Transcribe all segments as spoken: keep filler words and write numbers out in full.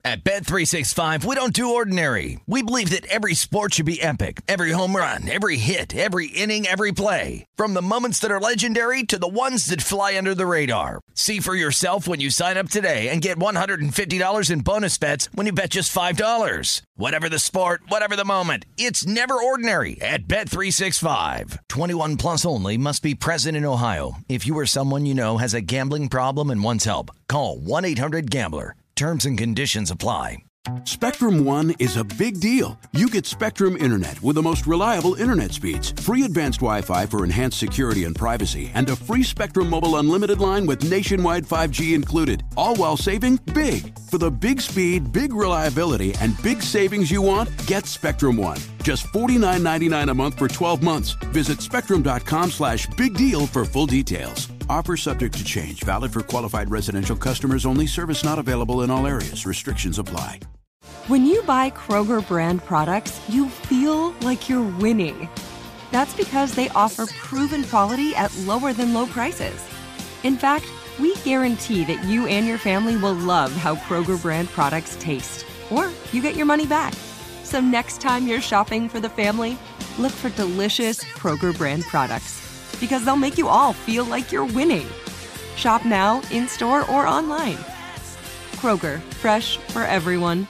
At Bet three sixty-five, we don't do ordinary. We believe that every sport should be epic. Every home run, every hit, every inning, every play. From the moments that are legendary to the ones that fly under the radar. See for yourself when you sign up today and get one hundred fifty dollars in bonus bets when you bet just five dollars. Whatever the sport, whatever the moment, it's never ordinary at Bet three sixty-five. twenty-one plus only. Must be present in Ohio. If you or someone you know has a gambling problem and wants help, call one eight hundred gambler. Terms and conditions apply. Spectrum One is a big deal. You get Spectrum Internet with the most reliable internet speeds, free advanced Wi-Fi for enhanced security and privacy, and a free Spectrum Mobile Unlimited line with nationwide five G included, all while saving big. For the big speed, big reliability, and big savings you want, get Spectrum One. Just forty-nine ninety-nine a month for twelve months. Visit spectrum.com slash big deal for full details. Offer subject to change. Valid for qualified residential customers only. Service not available in all areas. Restrictions apply. When you buy Kroger brand products, you feel like you're winning. That's because they offer proven quality at lower than low prices. In fact, we guarantee that you and your family will love how Kroger brand products taste, or you get your money back. So next time you're shopping for the family, look for delicious Kroger brand products, because they'll make you all feel like you're winning. Shop now, in-store, or online. Kroger, fresh for everyone.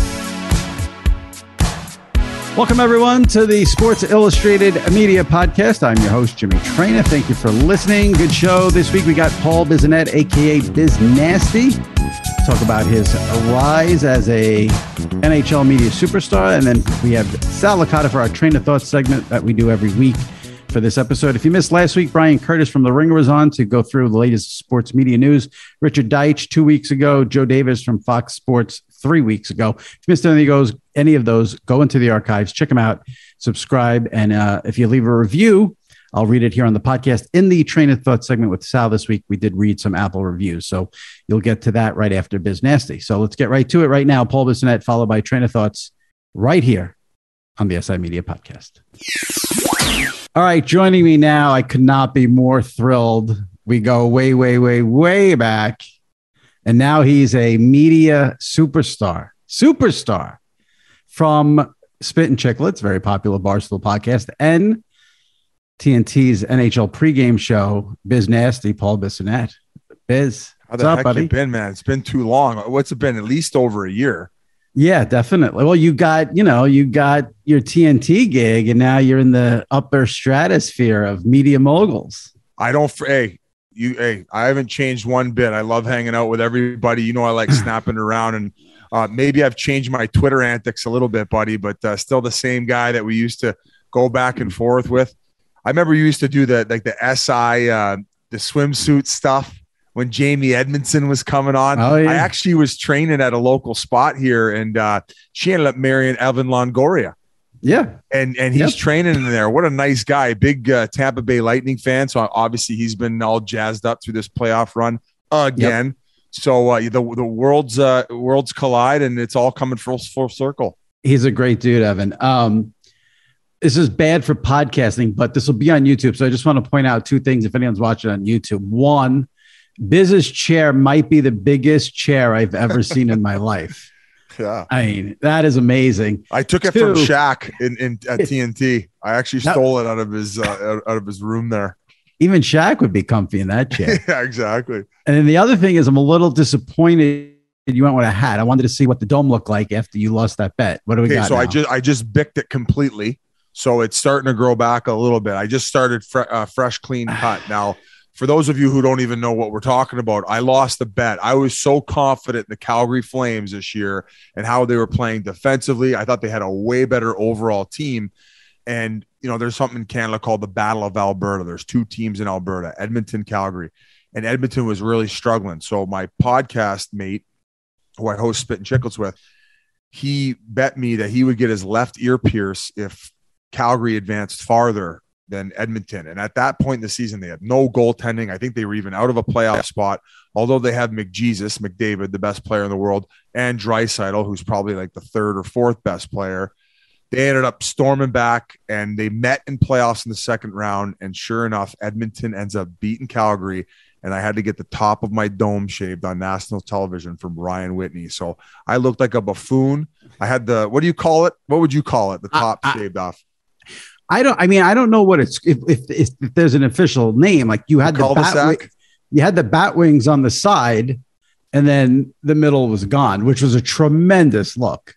Welcome, everyone, to the Sports Illustrated Media Podcast. I'm your host, Jimmy Traina. Thank you for listening. Good show. This week, we got Paul Bissonnette, a k a. Biz Nasty. Talk about his rise as a N H L media superstar. And then we have Sal Licata for our Train of Thought segment that we do every week for this episode. If you missed last week, Brian Curtis from The Ringer was on to go through the latest sports media news. Richard Deitch two weeks ago. Joe Davis from Fox Sports three weeks ago. If you missed any of those, any of those, go into the archives, check them out, subscribe. And uh, if you leave a review, I'll read it here on the podcast. In the Train of Thought segment with Sal this week, we did read some Apple reviews. So you'll get to that right after Biz Nasty. So let's get right to it right now. Paul Bissonnette, followed by Train of Thoughts right here on the S I Media Podcast. All right, joining me now, I could not be more thrilled. We go way, way, way, way back. And now he's a media superstar, superstar from Spit and Chicklets, very popular Barstool podcast, and T N T's N H L pregame show, Biz Nasty, Paul Bissonnette. Biz, how the what's heck up, buddy? You been, man? It's been too long. What's it been? At least over a year. Yeah, definitely. Well, you got, you know, you got your T N T gig, and now you're in the upper stratosphere of media moguls. I don't, hey, you, hey, I haven't changed one bit. I love hanging out with everybody. You know, I like snapping around, and uh, maybe I've changed my Twitter antics a little bit, buddy, but uh, still the same guy that we used to go back and forth with. I remember you used to do the like the S I, uh, the swimsuit stuff when Jamie Edmondson was coming on. Oh, yeah. I actually was training at a local spot here, and uh, she ended up marrying Evan Longoria. Yeah. And and he's yep. training in there. What a nice guy. Big uh, Tampa Bay Lightning fan. So obviously he's been all jazzed up through this playoff run again. Yep. So uh, the the worlds uh, worlds collide, and it's all coming full full circle. He's a great dude, Evan. Um, this is bad for podcasting, but this will be on YouTube. So I just want to point out two things if anyone's watching on YouTube. One, Biz's chair might be the biggest chair I've ever seen in my life. Yeah. I mean, that is amazing. I took it Two, from Shaq in, in at T N T. I actually stole it out of his uh, out of his room there. Even Shaq would be comfy in that chair. Yeah, exactly. And then the other thing is I'm a little disappointed you went with a hat. I wanted to see what the dome looked like after you lost that bet. What do we okay, got so now? I just I just bicked it completely. So it's starting to grow back a little bit. I just started fre- uh, fresh, clean cut. Now, for those of you who don't even know what we're talking about, I lost the bet. I was so confident in the Calgary Flames this year and how they were playing defensively. I thought they had a way better overall team. And, you know, there's something in Canada called the Battle of Alberta. There's two teams in Alberta, Edmonton, Calgary. And Edmonton was really struggling. So my podcast mate, who I host Spit and Chicklets with, he bet me that he would get his left ear pierced if Calgary advanced farther than Edmonton. And at that point in the season, they had no goaltending. I think they were even out of a playoff spot, although they had McJesus, McDavid, the best player in the world, and Draisaitl, who's probably like the third or fourth best player. They ended up storming back, and they met in playoffs in the second round. And sure enough, Edmonton ends up beating Calgary and I had to get the top of my dome shaved on national television from Ryan Whitney. So I looked like a buffoon. I had the, what do you call it? What would you call it? The top I, I, shaved off. I don't, I mean, I don't know what it's, if, if, if, if there's an official name, like you had the, the bat, wi- you had the bat wings on the side and then the middle was gone, which was a tremendous look.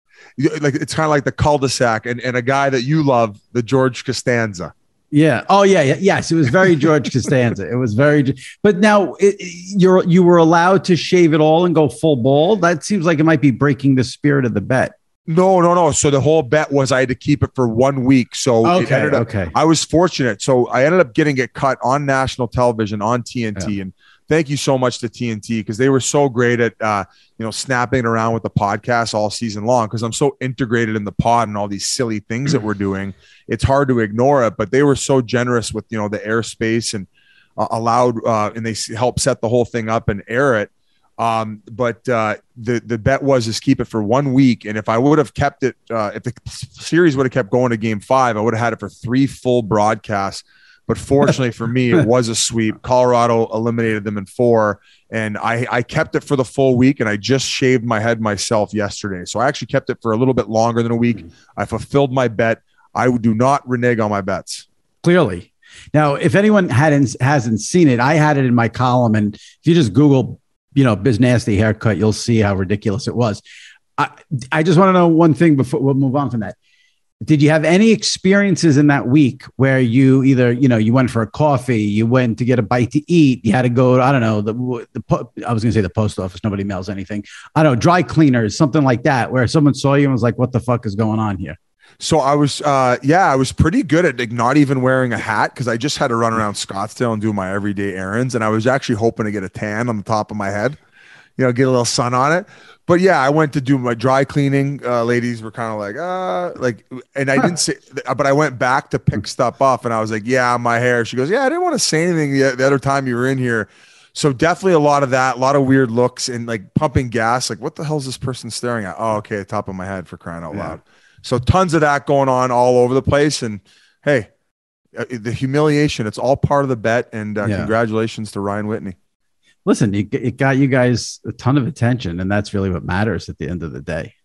Like it's kind of like the cul-de-sac and, and a guy that you love, the George Costanza. Yeah. Oh yeah, yeah. Yes. It was very George Costanza. It was very, but now it, you're, you were allowed to shave it all and go full bald. That seems like it might be breaking the spirit of the bet. No, no, no. So the whole bet was I had to keep it for one week. So okay, it ended up, okay. I was fortunate. So I ended up getting it cut on national television on T N T. Yeah. And thank you so much to T N T because they were so great at, uh, you know, snapping around with the podcast all season long because I'm so integrated in the pod and all these silly things that we're doing. It's hard to ignore it, but they were so generous with, you know, the airspace and uh, allowed uh, and they helped set the whole thing up and air it. Um, but uh, the, the bet was just keep it for one week. And if I would have kept it, uh, if the series would have kept going to game five, I would have had it for three full broadcasts. But fortunately for me, it was a sweep. Colorado eliminated them in four. And I, I kept it for the full week. And I just shaved my head myself yesterday. So I actually kept it for a little bit longer than a week. I fulfilled my bet. I do not renege on my bets. Clearly. Now, if anyone hadn't hasn't seen it, I had it in my column. And if you just Google, you know, Biz Nasty haircut, you'll see how ridiculous it was. I, I just want to know one thing before we'll move on from that. Did you have any experiences in that week where you either, you know, you went for a coffee, you went to get a bite to eat, you had to go, I don't know, the, the I was going to say the post office, nobody mails anything. I don't know, dry cleaners, something like that, where someone saw you and was like, what the fuck is going on here? So I was, uh, yeah, I was pretty good at like not even wearing a hat because I just had to run around Scottsdale and do my everyday errands. And I was actually hoping to get a tan on the top of my head, you know, get a little sun on it. But yeah, I went to do my dry cleaning. Uh, ladies were kind of like, uh, like, and I didn't say, but I went back to pick stuff up and I was like, yeah, my hair. She goes, yeah, I didn't want to say anything the, the other time you were in here. So definitely a lot of that, a lot of weird looks and like pumping gas. Like, what the hell is this person staring at? Oh, okay. Top of my head for crying out loud. Yeah. So tons of that going on all over the place. And hey, uh, the humiliation, it's all part of the bet. And uh, yeah. Congratulations to Ryan Whitney. Listen, it, it got you guys a ton of attention, and that's really what matters at the end of the day.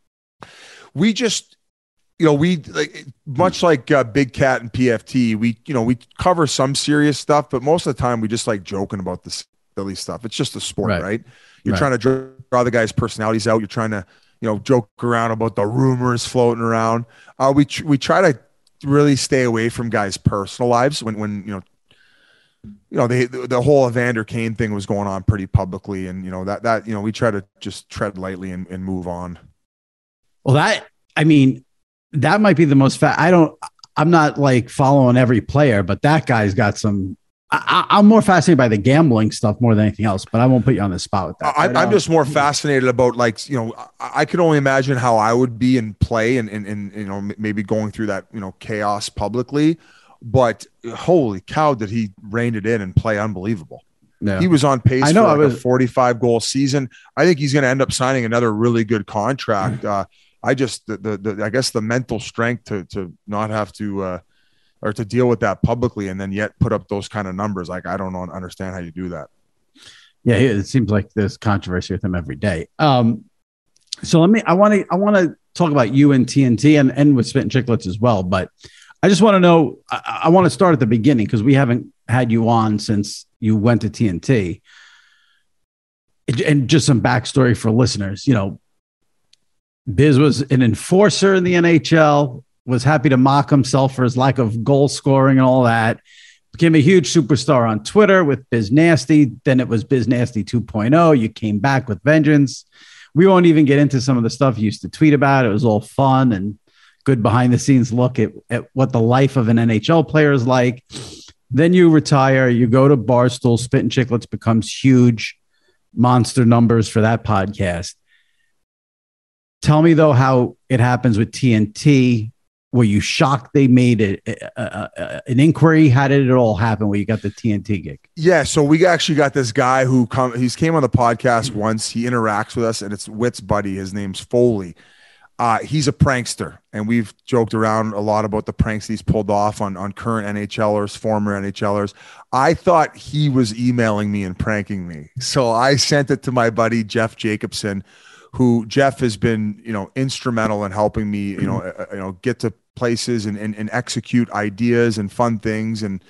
We just, you know, we like much like uh, Big Cat and P F T, we, you know, we cover some serious stuff, but most of the time we just like joking about the silly stuff. It's just a sport, right? right? You're right. trying to draw, draw the guys' personalities out. You're trying to, you know, joke around about the rumors floating around. Uh, we, we try to really stay away from guys' personal lives when, when, you know, you know, they, the, the whole Evander Kane thing was going on pretty publicly. And, you know, that, that, you know, we try to just tread lightly and, and move on. Well, that, I mean, that might be the most fat. I don't, I'm not like following every player, but that guy's got some, I, I'm more fascinated by the gambling stuff more than anything else, but I won't put you on the spot with that. I, I'm just more fascinated about like, you know, I, I could only imagine how I would be in play and, and, and, you know, maybe going through that, you know, chaos publicly. But holy cow, did he rein it in and play unbelievable. Yeah. He was on pace I know, for like was, a forty-five goal season. I think he's going to end up signing another really good contract. Uh, I just, the, the, the, I guess the mental strength to, to not have to, uh, or to deal with that publicly and then yet put up those kind of numbers. Like, I don't know, understand how you do that. Yeah. It seems like there's controversy with him every day. Um, so let me, I want to, I want to talk about you and T N T and, and with Spittin' Chicklets as well. But I just want to know, I, I want to start at the beginning because we haven't had you on since you went to T N T. And just some backstory for listeners. You know, Biz was an enforcer in the N H L, was happy to mock himself for his lack of goal scoring and all that. Became a huge superstar on Twitter with Biz Nasty. Then it was Biz Nasty two point oh. You came back with vengeance. We won't even get into some of the stuff you used to tweet about. It was all fun and good behind the scenes look at, at what the life of an N H L player is like. Then you retire, you go to Barstool, Spittin' Chicklets becomes huge, monster numbers for that podcast. Tell me though, how it happens with T N T. Were you shocked they made it a, a, a, an inquiry? How did it all happen where you got the T N T gig? Yeah. So we actually got this guy who come, he's came on the podcast once. He interacts with us and it's Witt's buddy. His name's Foley. Uh, he's a prankster, and we've joked around a lot about the pranks he's pulled off on, on current NHLers, former NHLers. I thought he was emailing me and pranking me. So I sent it to my buddy, Jeff Jacobson, who Jeff has been, you know, instrumental in helping me, you know, uh, you know, get to places and, and, and execute ideas and fun things. And,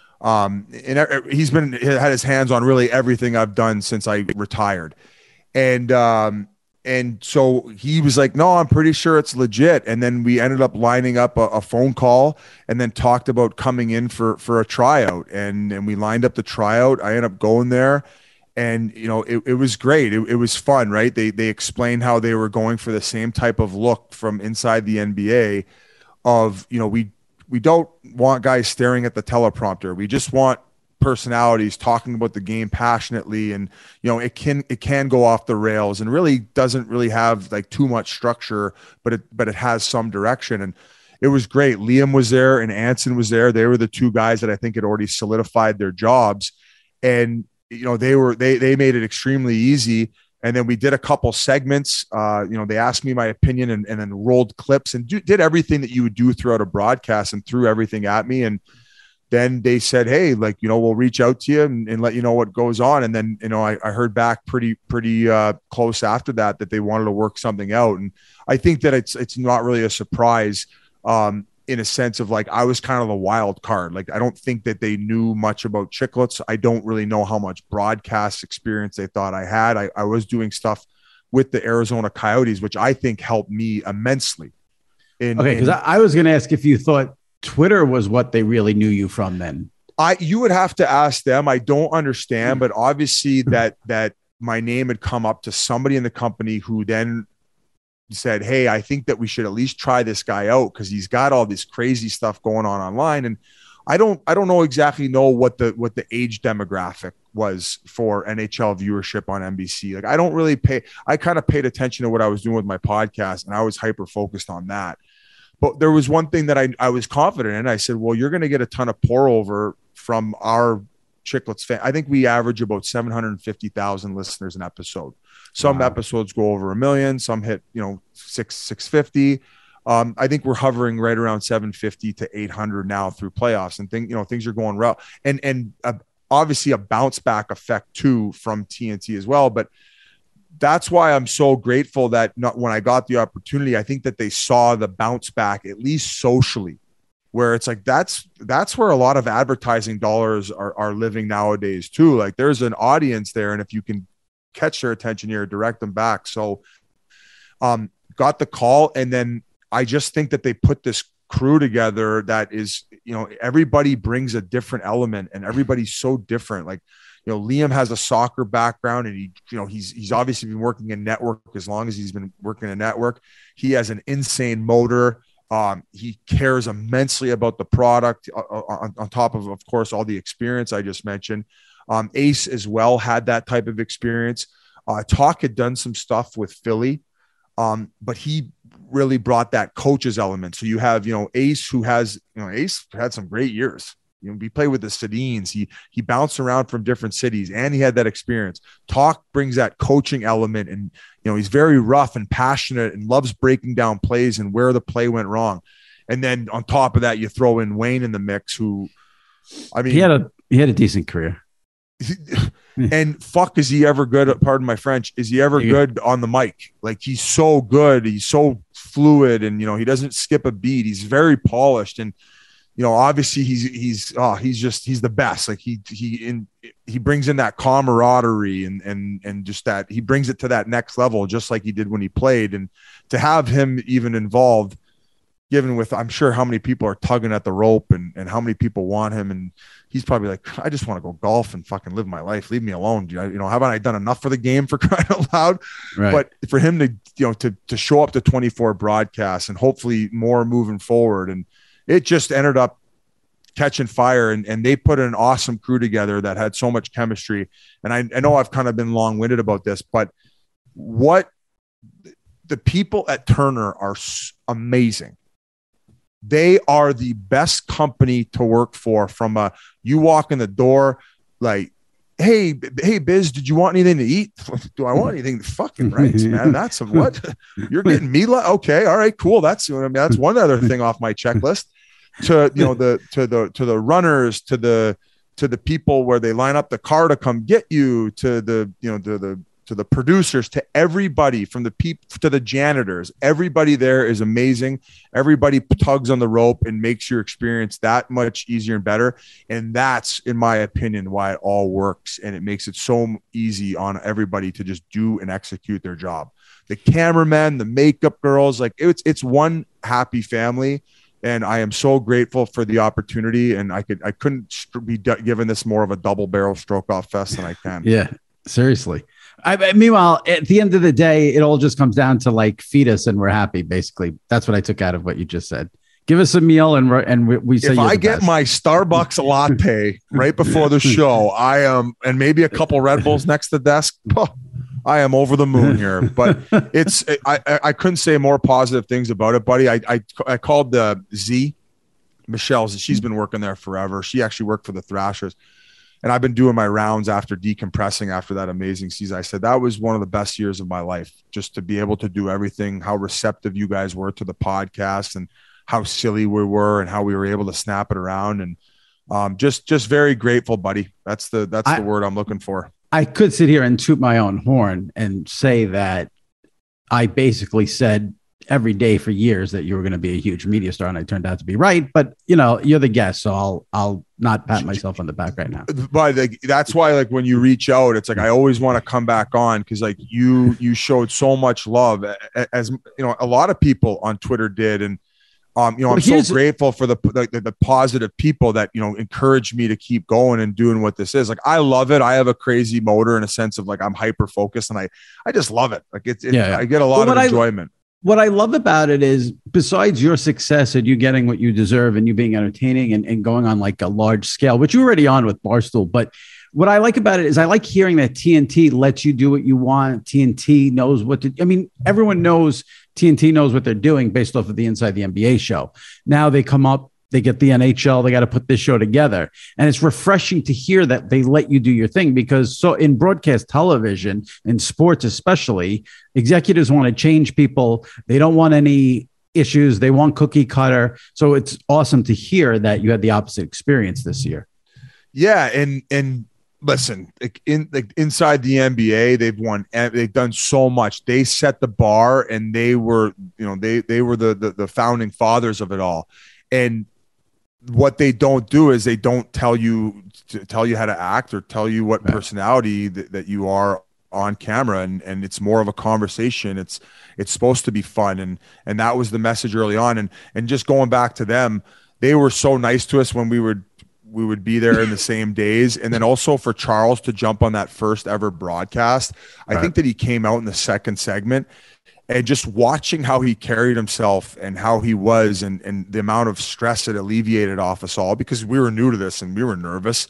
um, and he's been, had his hands on really everything I've done since I retired. And, um, And so he was like, no, I'm pretty sure it's legit. And then we ended up lining up a, a phone call and then talked about coming in for, for a tryout. And, and we lined up the tryout. I ended up going there, and, you know, it, it was great. It, it was fun, right? They, they explained how they were going for the same type of look from inside the N B A of, you know, we, we don't want guys staring at the teleprompter. We just want personalities talking about the game passionately, and you know it can it can go off the rails and really doesn't really have like too much structure, but it but it has some direction. And it was great. Liam was there and Anson was there. They were the two guys that I think had already solidified their jobs, and you know they were they they made it extremely easy. And then we did a couple segments. Uh, you know, they asked me my opinion and, and then rolled clips and do, did everything that you would do throughout a broadcast and threw everything at me. And then they said, hey, like, you know, we'll reach out to you and, and let you know what goes on. And then, you know, I, I heard back pretty, pretty uh, close after that, that they wanted to work something out. And I think that it's, it's not really a surprise um, in a sense of like, I was kind of the wild card. Like, I don't think that they knew much about Chicklets. I don't really know how much broadcast experience they thought I had. I, I was doing stuff with the Arizona Coyotes, which I think helped me immensely. In, okay. Cause in, I, I was going to ask if you thought Twitter was what they really knew you from then. I, you would have to ask them. I don't understand, but obviously that, that my name had come up to somebody in the company who then said, hey, I think that we should at least try this guy out, because he's got all this crazy stuff going on online. And I don't, I don't know exactly know what the, what the age demographic was for N H L viewership on N B C. Like, I don't really pay, I kind of paid attention to what I was doing with my podcast, and I was hyper focused on that. But there was one thing that I, I was confident in. I said, well, you're going to get a ton of pour over from our Chicklets fan. I think we average about seven hundred fifty thousand listeners an episode. Some wow. episodes go over a million, some hit, you know, six, six fifty. Um, I think we're hovering right around seven fifty to eight hundred now through playoffs, and thing, you know, things are going well. And, and uh, obviously a bounce back effect too from T N T as well. But that's why I'm so grateful that not, when I got the opportunity, I think that they saw the bounce back, at least socially, where it's like, that's, that's where a lot of advertising dollars are, are living nowadays too. Like, there's an audience there, and if you can catch their attention here, direct them back. So um, got the call. And then I just think that they put this crew together that is, you know, everybody brings a different element, and everybody's so different. Like, you know, Liam has a soccer background, and he, you know, he's, he's obviously been working in network as long as he's been working in network. He has an insane motor. Um, he cares immensely about the product uh, on, on top of, of course, all the experience I just mentioned. Um, Ace as well had that type of experience. Uh, Talk had done some stuff with Philly, um, but he really brought that coach's element. So you have, you know, Ace, who has, you know, Ace had some great years. You know, he played with the Sedins. He he bounced around from different cities, and he had that experience. Talk brings that coaching element, and you know, he's very rough and passionate and loves breaking down plays and where the play went wrong. And then on top of that, you throw in Wayne in the mix, who, I mean, he had a he had a decent career. He, and fuck, is he ever good? Pardon my French. Is he ever good on the mic? Like, he's so good. He's so fluid, and you know, he doesn't skip a beat. He's very polished, and you know, obviously he's, he's, oh, he's just, he's the best. Like, he, he, in, he brings in that camaraderie and, and, and just that he brings it to that next level, just like he did when he played. And to have him even involved, given with, I'm sure how many people are tugging at the rope, and, and how many people want him. And he's probably like, I just want to go golf and fucking live my life. Leave me alone. You know, haven't I done enough for the game, for crying out loud? Right. But for him to, you know, to, to show up to twenty-four broadcasts, and hopefully more moving forward. And it just ended up catching fire, and, and they put an awesome crew together that had so much chemistry. And I, I know I've kind of been long-winded about this, but what the people at Turner are amazing. They are the best company to work for. From a, you walk in the door, like, hey, hey, Biz, did you want anything to eat? Do I want anything to fucking rights, man? That's a, what you're getting me. Li- okay. All right, cool. That's, I mean, that's one other thing off my checklist. To, you know, the, to the, to the runners, to the, to the people where they line up the car to come get you, to the, you know, to the, to the producers, to everybody, from the people to the janitors, everybody there is amazing. Everybody tugs on the rope and makes your experience that much easier and better. And that's, in my opinion, why it all works. And it makes it so easy on everybody to just do and execute their job. The cameramen, the makeup girls, like it's, it's one happy family. And I am so grateful for the opportunity. And I could, I couldn't be given this more of a double barrel stroke off fest than I can. Yeah, seriously. I, meanwhile, at the end of the day, it all just comes down to like feed us and we're happy. Basically, that's what I took out of what you just said. Give us a meal and and we, we say. If I get best. my Starbucks latte right before the show, I am, and maybe a couple Red Bulls next to the desk. Oh, I am over the moon here. But it's I I couldn't say more positive things about it, buddy. I I, I called the Z, Michelle's. She's been working there forever. She actually worked for the Thrashers. And I've been doing my rounds after decompressing after that amazing season. I said, that was one of the best years of my life, just to be able to do everything, how receptive you guys were to the podcast and how silly we were and how we were able to snap it around. And um, just, just very grateful, buddy. That's the, that's I, the word I'm looking for. I could sit here and toot my own horn and say that I basically said every day for years that you were going to be a huge media star, and I turned out to be right. But you know, you're the guest, so I'll I'll not pat myself on the back right now. But like, that's why, like, when you reach out, it's like I always want to come back on, because like you you showed so much love, as you know, a lot of people on Twitter did, and um, you know, well, I'm so grateful for the, the the positive people that, you know, encouraged me to keep going and doing what this is. Like, I love it. I have a crazy motor in a sense of like I'm hyper focused, and I I just love it. Like it's it, yeah, yeah. I get a lot well, of enjoyment. I, What I love about it is, besides your success and you getting what you deserve and you being entertaining and, and going on like a large scale, which you're already on with Barstool, but what I like about it is I like hearing that T N T lets you do what you want. T N T knows what to, I mean, everyone knows T N T knows what they're doing based off of the Inside the N B A show. Now they come up, they get the N H L, they got to put this show together. And it's refreshing to hear that they let you do your thing, because so in broadcast television, in sports especially, executives want to change people. They don't want any issues. They want cookie cutter. So it's awesome to hear that you had the opposite experience this year. Yeah. And, and listen, in like inside the N B A, they've won, they've done so much. They set the bar, and they were, you know, they, they were the, the, the founding fathers of it all. And what they don't do is they don't tell you to tell you how to act or tell you what right. personality that, that you are on camera. And, and it's more of a conversation. It's, it's supposed to be fun. And, and that was the message early on. And, and just going back to them, they were so nice to us when we would, we would be there in the same days. And then also for Charles to jump on that first ever broadcast, I right. think that he came out in the second segment. And just watching how he carried himself and how he was, and, and the amount of stress it alleviated off us all, because we were new to this and we were nervous.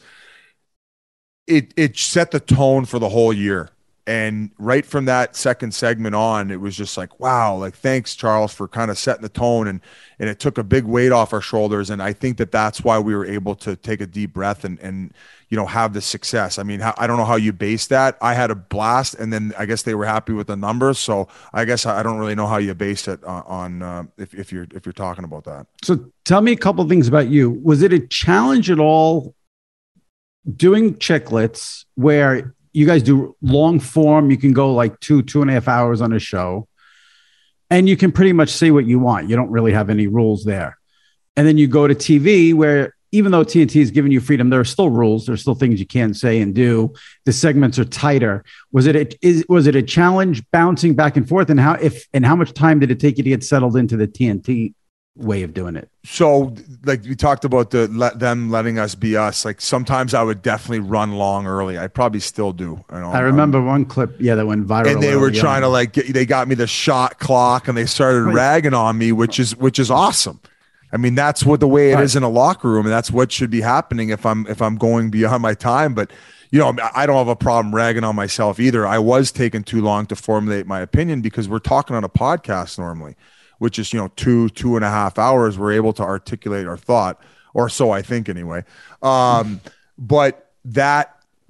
It it set the tone for the whole year. And right from that second segment on, it was just like, wow, like, thanks, Charles, for kind of setting the tone. And, and it took a big weight off our shoulders. And I think that that's why we were able to take a deep breath and, and, you know, have the success. I mean, I don't know how you base that. I had a blast, and then I guess they were happy with the numbers. So I guess I don't really know how you base it on, on uh, if, if you're, if you're talking about that. So tell me a couple of things about you. Was it a challenge at all doing Chicklets, where you guys do long form? You can go like two, two and a half hours on a show, and you can pretty much say what you want. You don't really have any rules there. And then you go to T V, where even though T N T is giving you freedom, there are still rules. There's still things you can say and do. The segments are tighter. Was it a, is, was it a challenge bouncing back and forth? And how, if, and how much time did it take you to get settled into the T N T way of doing it? So like we talked about the let them letting us be us. Like sometimes I would definitely run long early. I probably still do. You know? I remember um, one clip, yeah, that went viral. And they were trying on. to like get, they got me the shot clock, and they started right. ragging on me, which is which is awesome. I mean, that's what the way it right. is in a locker room, and that's what should be happening if I'm if I'm going beyond my time. But you know, I don't have a problem ragging on myself either. I was taking too long to formulate my opinion, because we're talking on a podcast normally, which is, you know, two, two and a half hours. We're able to articulate our thought, or so I think anyway. Um, but that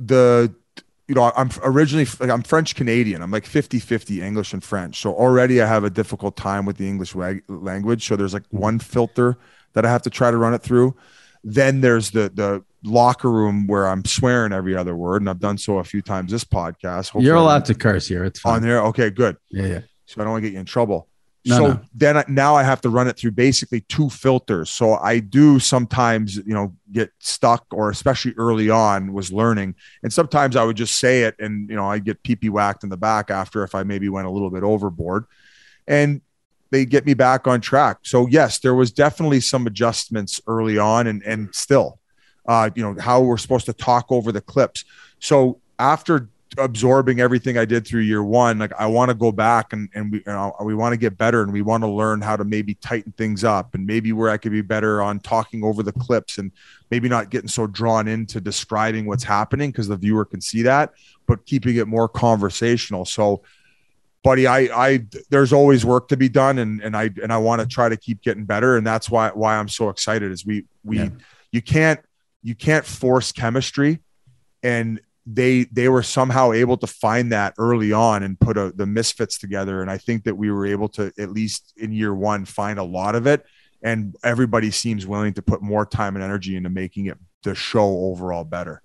the, you know, I'm originally, like, I'm French Canadian. I'm like fifty fifty English and French. So already I have a difficult time with the English language. So there's like one filter that I have to try to run it through. Then there's the, the locker room where I'm swearing every other word. And I've done so a few times this podcast. Hopefully You're allowed to curse here. It's fine. On there. Okay, good. Yeah. Yeah. So I don't want to get you in trouble. No, so no. then I, now I have to run it through basically two filters. So I do sometimes, you know, get stuck, or especially early on was learning. And sometimes I would just say it and, you know, I get pee-pee whacked in the back after if I maybe went a little bit overboard, and they get me back on track. So yes, there was definitely some adjustments early on, and, and still, uh, you know, how we're supposed to talk over the clips. So after absorbing everything I did through year one, like I want to go back and, and we, you know, we want to get better, and we want to learn how to maybe tighten things up, and maybe where I could be better on talking over the clips, and maybe not getting so drawn into describing what's happening because the viewer can see that, but keeping it more conversational. So buddy, I, I, there's always work to be done, and, and I, and I want to try to keep getting better. And that's why, why I'm so excited is we, we, yeah. you can't, you can't force chemistry, and they they were somehow able to find that early on and put a, the misfits together. And I think that we were able to, at least in year one, find a lot of it. And everybody seems willing to put more time and energy into making it the show overall better.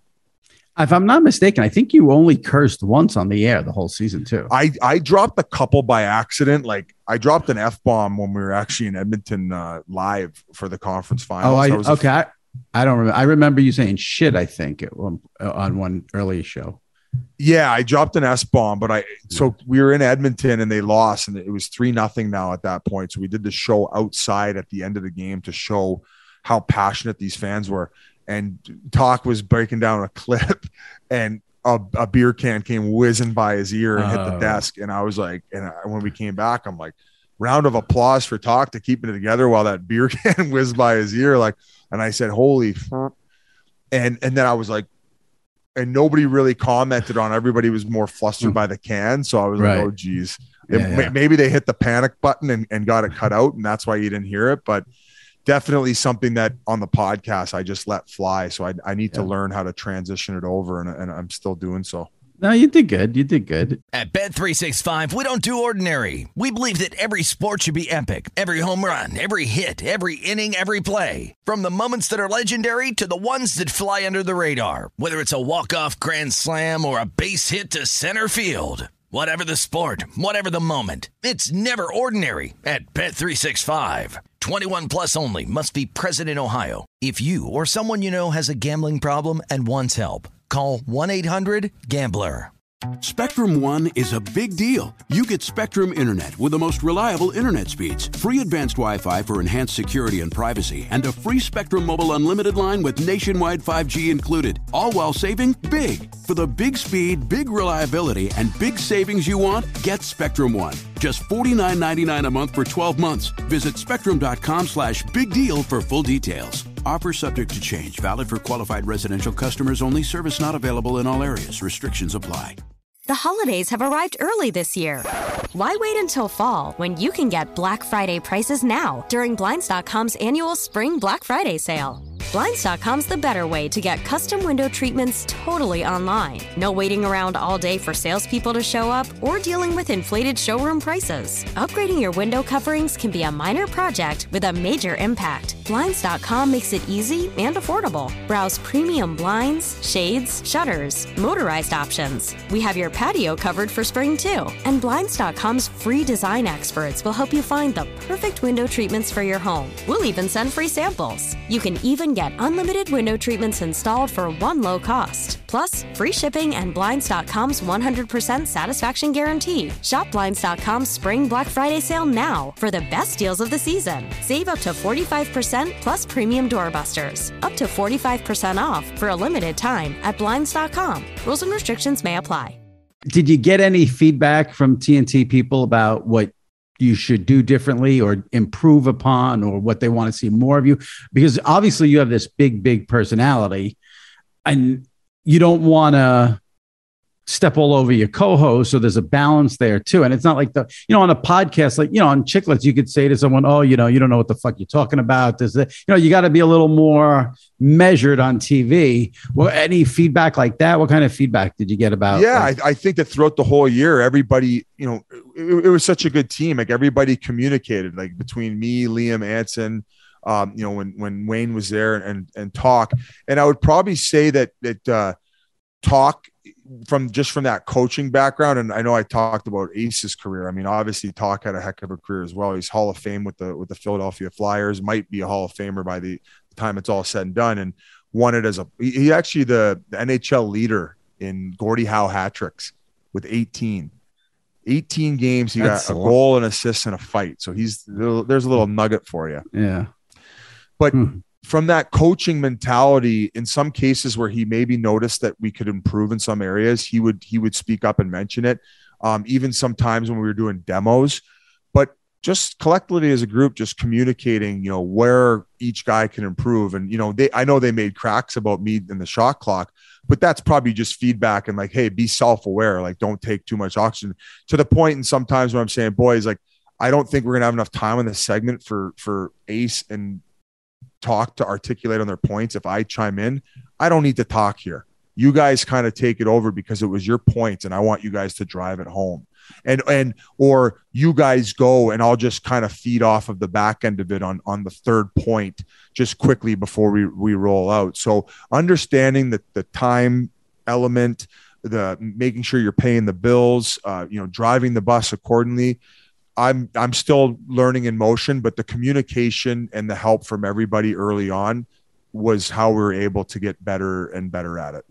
If I'm not mistaken, I think you only cursed once on the air the whole season too. I, I dropped a couple by accident. Like I dropped an F-bomb when we were actually in Edmonton uh, live for the conference finals. Oh, I, was okay. I, I don't remember. I remember you saying shit, I think, it, um, on one early show. Yeah, I dropped an S-bomb, but I so we were in Edmonton and they lost, and it was three nothing now at that point. So we did the show outside at the end of the game to show how passionate these fans were. And Talk was breaking down a clip, and a, a beer can came whizzing by his ear and uh, hit the desk. And I was like, and I, when we came back, I'm like, round of applause for Talk to keeping it together while that beer can whizzed by his ear. Like, and I said, holy fuck. And, and then I was like, and nobody really commented on, everybody was more flustered by the can. So I was right. like, oh geez, yeah, it, yeah. maybe they hit the panic button and, and got it cut out. And that's why you didn't hear it. But definitely something that on the podcast, I just let fly. So I, I need yeah. to learn how to transition it over, and, and I'm still doing so. No, you did good. You did good. At Bet three sixty-five, we don't do ordinary. We believe that every sport should be epic. Every home run, every hit, every inning, every play. From the moments that are legendary to the ones that fly under the radar. Whether it's a walk-off grand slam or a base hit to center field. Whatever the sport, whatever the moment, it's never ordinary at Bet three sixty-five. twenty-one plus only. Must be present in Ohio. If you or someone you know has a gambling problem and wants help, call one eight hundred gambler. Spectrum One is a big deal. You get Spectrum Internet with the most reliable internet speeds, free advanced Wi-Fi for enhanced security and privacy, and a free Spectrum Mobile Unlimited line with nationwide five G included, all while saving big. For the big speed, big reliability, and big savings you want, get Spectrum One. Just forty-nine ninety-nine a month for twelve months. Visit spectrum.com slash big deal for full details. Offer subject to change. Valid for qualified residential customers only. Service not available in all areas. Restrictions apply. The holidays have arrived early this year. Why wait until fall when you can get Black Friday prices now during Blinds dot com's annual Spring Black Friday sale? Blinds dot com's the better way to get custom window treatments totally online. No waiting around all day for salespeople to show up or dealing with inflated showroom prices. Upgrading your window coverings can be a minor project with a major impact. Blinds dot com makes it easy and affordable. Browse premium blinds, shades, shutters, motorized options. We have your patio covered for spring too. And Blinds dot com's free design experts will help you find the perfect window treatments for your home. We'll even send free samples. You can even get unlimited window treatments installed for one low cost. Plus, free shipping and Blinds dot com's one hundred percent satisfaction guarantee. Shop Blinds dot com's Spring Black Friday sale now for the best deals of the season. Save up to forty-five percent plus premium doorbusters. Up to forty-five percent off for a limited time at Blinds dot com. Rules and restrictions may apply. Did you get any feedback from T N T people about what you should do differently or improve upon, or what they want to see more of you? Because obviously you have this big, big personality, and you don't want to step all over your co-host. So there's a balance there too. And it's not like the, you know, on a podcast, like, you know, on Chicklets, you could say to someone, oh, you know, you don't know what the fuck you're talking about. There's the, you know, you got to be a little more measured on T V. Well, any feedback like that? What kind of feedback did you get about? Yeah, like- I, I think that throughout the whole year, everybody, you know, it, it was such a good team. Like everybody communicated, like between me, Liam, Anson, um, you know, when, when Wayne was there and, and talk. And I would probably say that, that uh, talk from just from that coaching background. And I know I talked about Ace's career. I mean, obviously Talk had a heck of a career as well. He's Hall of Fame with the, with the Philadelphia Flyers, might be a Hall of Famer by the time it's all said and done, and won it as a, he, he actually the, the N H L leader in Gordie Howe hat tricks with eighteen, eighteen games. He That's got a a goal, an assist, and a fight. So he's, there's a little nugget for you. Yeah. But Hmm. from that coaching mentality, in some cases where he maybe noticed that we could improve in some areas, he would, he would speak up and mention it. Um, even sometimes when we were doing demos, but just collectively as a group, just communicating, you know, where each guy can improve. And, you know, they, I know they made cracks about me and the shot clock, but that's probably just feedback and like, hey, be self-aware, like don't take too much oxygen, to the point. And sometimes when I'm saying, boys, like, I don't think we're going to have enough time in this segment for, for Ace and Talk to articulate on their points. If I chime in, I don't need to talk here. You guys kind of take it over because it was your points and I want you guys to drive it home. And, and, or you guys go and I'll just kind of feed off of the back end of it on, on the third point, just quickly before we, we roll out. So understanding that the time element, the making sure you're paying the bills, uh, you know, driving the bus accordingly. I'm, I'm still learning in motion, but the communication and the help from everybody early on was how we were able to get better and better at it.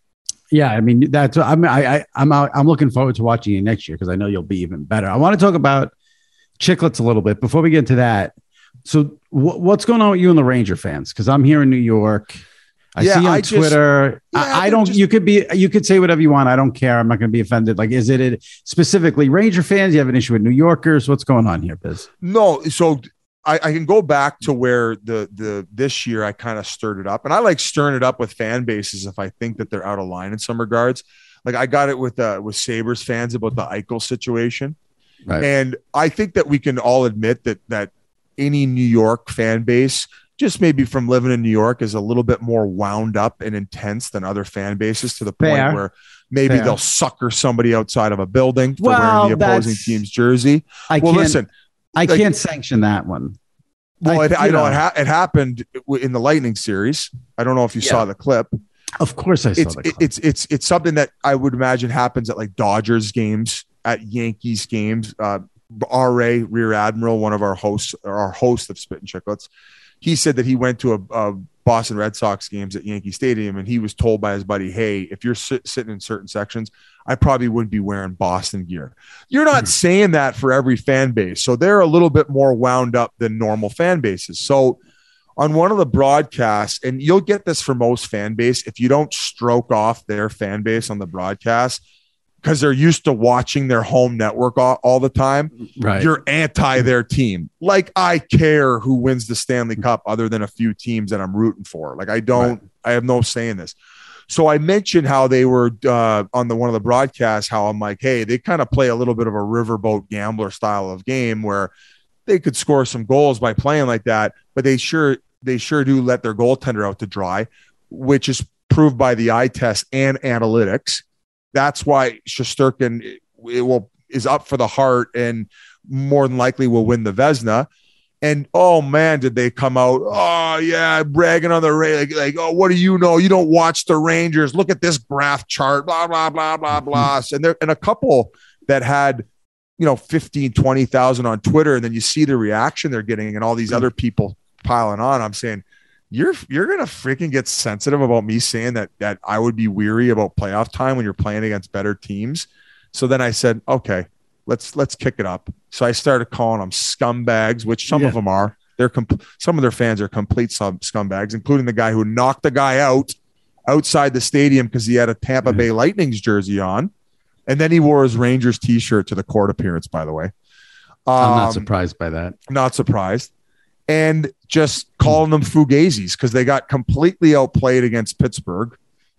Yeah, I mean that's I'm I, I I'm out, I'm looking forward to watching you next year because I know you'll be even better. I want to talk about Chicklets a little bit before we get into that. So w- what's going on with you and the Ranger fans? Because I'm here in New York. I Yeah, see on I just- Twitter. Yeah, I, I they're don't. just- you could be. You could say whatever you want. I don't care. I'm not going to be offended. Like, is it, it specifically Ranger fans? You have an issue with New Yorkers? What's going on here, Biz? No, so I, I can go back to where the the this year I kind of stirred it up, and I like stirring it up with fan bases if I think that they're out of line in some regards. Like I got it with uh, with Sabres fans about the Eichel situation, Right. and I think that we can all admit that that any New York fan base, just maybe from living in New York, is a little bit more wound up and intense than other fan bases, to the point Fair. where maybe Fair. they'll sucker somebody outside of a building for Well, wearing the opposing that's- team's jersey. I Well, can't. listen, I like- can't sanction that one. well, I- it, I you know, know. it, ha- it happened in the Lightning series. I don't know if you Yeah. saw the clip. Of course, I saw It's the it, clip. it's it's it's something that I would imagine happens at like Dodgers games, at Yankees games. Uh, R A Rear Admiral, one of our hosts, or our host of Spit and Chicklets, he said that he went to a, a Boston Red Sox games at Yankee Stadium, and he was told by his buddy, "Hey, if you're sit, sitting in certain sections, I probably wouldn't be wearing Boston gear." You're not saying that for every fan base, so they're a little bit more wound up than normal fan bases. So on one of the broadcasts, and you'll get this for most fan base, if you don't stroke off their fan base on the broadcast because they're used to watching their home network all, all the time, Right. you're anti their team. Like, I care who wins the Stanley Cup other than a few teams that I'm rooting for. Like, I don't, Right. I have no say in this. So I mentioned how they were uh, on the one of the broadcasts, how I'm like, hey, they kind of play a little bit of a riverboat gambler style of game where they could score some goals by playing like that, but they sure they sure do let their goaltender out to dry, which is proved by the eye test and analytics. That's why Shesterkin it will is up for the Hart and more than likely will win the Vezina. And oh man, did they come out? Oh yeah, bragging on the Ra- like, like oh, what do you know? You don't watch the Rangers. Look at this graph chart. Blah blah blah blah blah. And there and a couple that had, you know, fifteen, twenty thousand on Twitter, and then you see the reaction they're getting, and all these other people piling on. I'm saying, you're you're gonna freaking get sensitive about me saying that that I would be weary about playoff time when you're playing against better teams. So then I said, okay, let's let's kick it up. So I started calling them scumbags, which some Yeah. of them are. They're comp- some of their fans are complete sub- scumbags, including the guy who knocked the guy out outside the stadium because he had a Tampa Bay Lightning's jersey on, and then he wore his Rangers T-shirt to the court appearance. By the way, I'm not Um, surprised by that. not surprised. And just calling them fugazis because they got completely outplayed against Pittsburgh.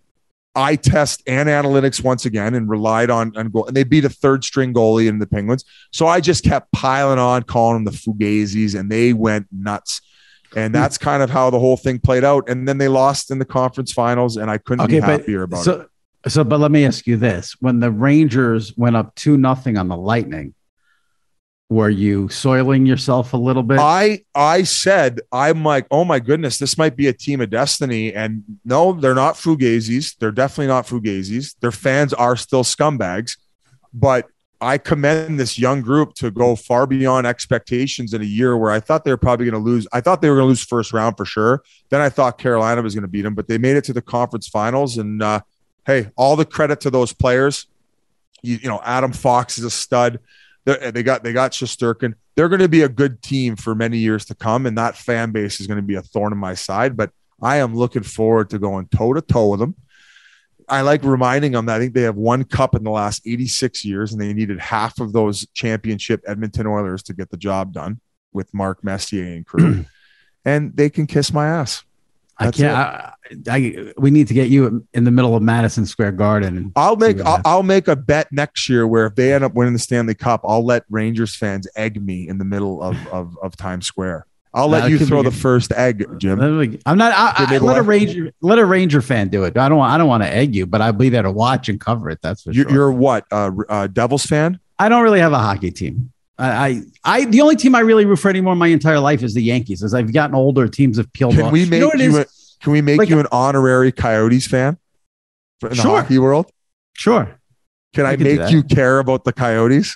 eye test and analytics once again and relied on, on goal. And they beat a third string goalie in the Penguins. So I just kept piling on, calling them the Fugazis, and they went nuts. And that's kind of how the whole thing played out. And then they lost in the conference finals, and I couldn't okay, be happier about so, it. So, but let me ask you this. When the Rangers went up two nothing on the Lightning, were you soiling yourself a little bit? I I said, I'm like, oh my goodness, this might be a team of destiny. And no, they're not Fugazis. They're definitely not Fugazis. Their fans are still scumbags. But I commend this young group to go far beyond expectations in a year where I thought they were probably going to lose. I thought they were going to lose first round for sure. Then I thought Carolina was going to beat them, but they made it to the conference finals. And uh, hey, all the credit to those players. You, you know, Adam Fox is a stud. They're, they got they got Shesterkin. They're going to be a good team for many years to come, and that fan base is going to be a thorn in my side. But I am looking forward to going toe to toe with them. I like reminding them that I think they have one cup in the last eighty-six years, and they needed half of those championship Edmonton Oilers to get the job done with Mark Messier and crew. And they can kiss my ass. That's I can't. I, I, we need to get you in the middle of Madison Square Garden. I'll make. I'll, I'll make a bet next year where if they end up winning the Stanley Cup, I'll let Rangers fans egg me in the middle of of, of Times Square. I'll let you throw the first egg, Jim. I'm not. I, I, let a Ranger. Let a Ranger fan do it. I don't. I don't want to egg you, but I'll be there to watch and cover it. That's for you're, sure. You're what? Uh, uh, Devils fan? I don't really have a hockey team. I, I, I, the only team I really root for anymore in my entire life is the Yankees. As I've gotten older, teams have peeled Can off. we make you, know you a, Can we make like, you an honorary Coyotes fan in the sure. hockey world? Sure. Can I, I can make you care about the Coyotes?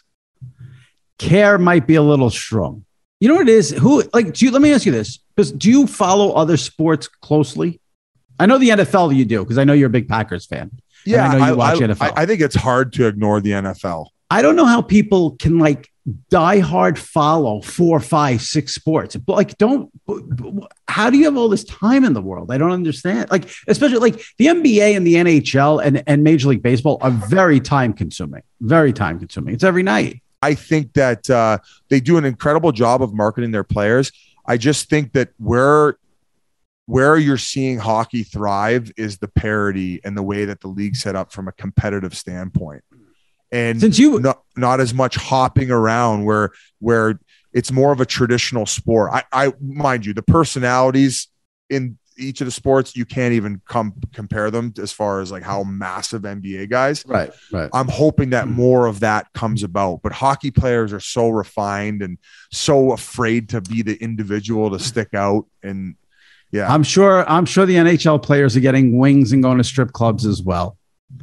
Care might be a little strong. You know what it is? Who like? Do you, let me ask you this: because do you follow other sports closely? I know the N F L you do because I know you're a big Packers fan. Yeah, I know you I, watch I, N F L. I, I think it's hard to ignore the N F L. I don't know how people can like die hard follow four, five, six sports. But like, don't. How do you have all this time in the world? I don't understand. Like, especially like the N B A and the N H L and, and Major League Baseball are very time consuming. Very time consuming. It's every night. I think that uh, they do an incredible job of marketing their players. I just think that where where you're seeing hockey thrive is the parity and the way that the league set up from a competitive standpoint. And since you not, not as much hopping around where where it's more of a traditional sport. I, I mind you, the personalities in each of the sports, you can't even come compare them as far as like how massive N B A guys. Right, right. I'm hoping that more of that comes about, but hockey players are so refined and so afraid to be the individual to stick out. And yeah, I'm sure, I'm sure the N H L players are getting wings and going to strip clubs as well.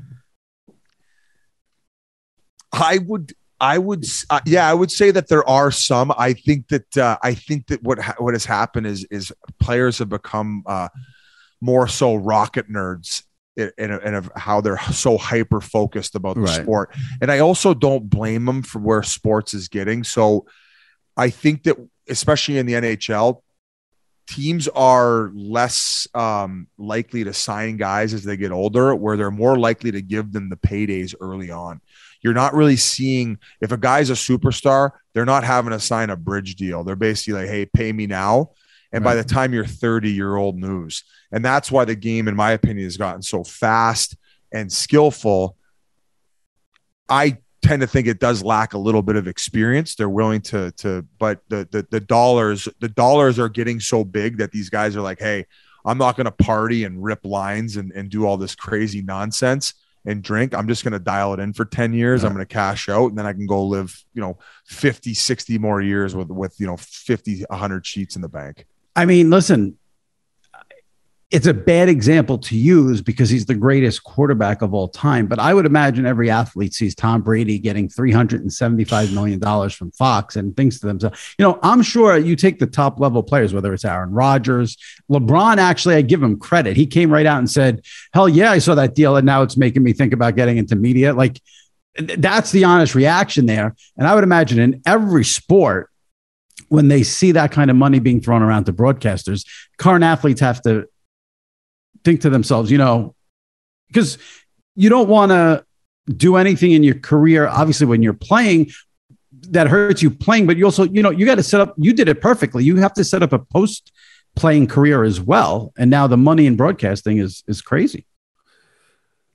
I would, I would, uh, yeah, I would say that there are some. I think that uh, I think that what ha- what has happened is is players have become uh, more so rocket nerds in, in, a, in a, how they're so hyper focused about the right. sport, and I also don't blame them for where sports is getting. So I think that especially in the N H L, teams are less um, likely to sign guys as they get older, where they're more likely to give them the paydays early on. You're not really seeing if a guy's a superstar, they're not having to sign a bridge deal. They're basically like, hey, pay me now. And right. by the time you're thirty, you're old news. And that's why the game, in my opinion, has gotten so fast and skillful. I tend to think it does lack a little bit of experience. They're willing to, to, but the, the, the dollars, the dollars are getting so big that these guys are like, hey, I'm not going to party and rip lines and, and do all this crazy nonsense and drink. I'm just going to dial it in for ten years. Yeah. I'm going to cash out and then I can go live, you know, fifty, sixty more years with, with, you know, fifty, a hundred sheets in the bank. I mean, listen, it's a bad example to use because he's the greatest quarterback of all time. But I would imagine every athlete sees Tom Brady getting three hundred seventy-five million dollars from Fox and thinks to themselves, you know, I'm sure you take the top level players, whether it's Aaron Rodgers, LeBron, actually, I give him credit. He came right out and said, hell yeah, I saw that deal. And now it's making me think about getting into media. Like that's the honest reaction there. And I would imagine in every sport, when they see that kind of money being thrown around to broadcasters, current athletes have to think to themselves, you know, because you don't want to do anything in your career, obviously, when you're playing that hurts you playing, but you also, you know, you got to set up, you did it perfectly. You have to set up a post playing career as well. And now the money in broadcasting is, is crazy.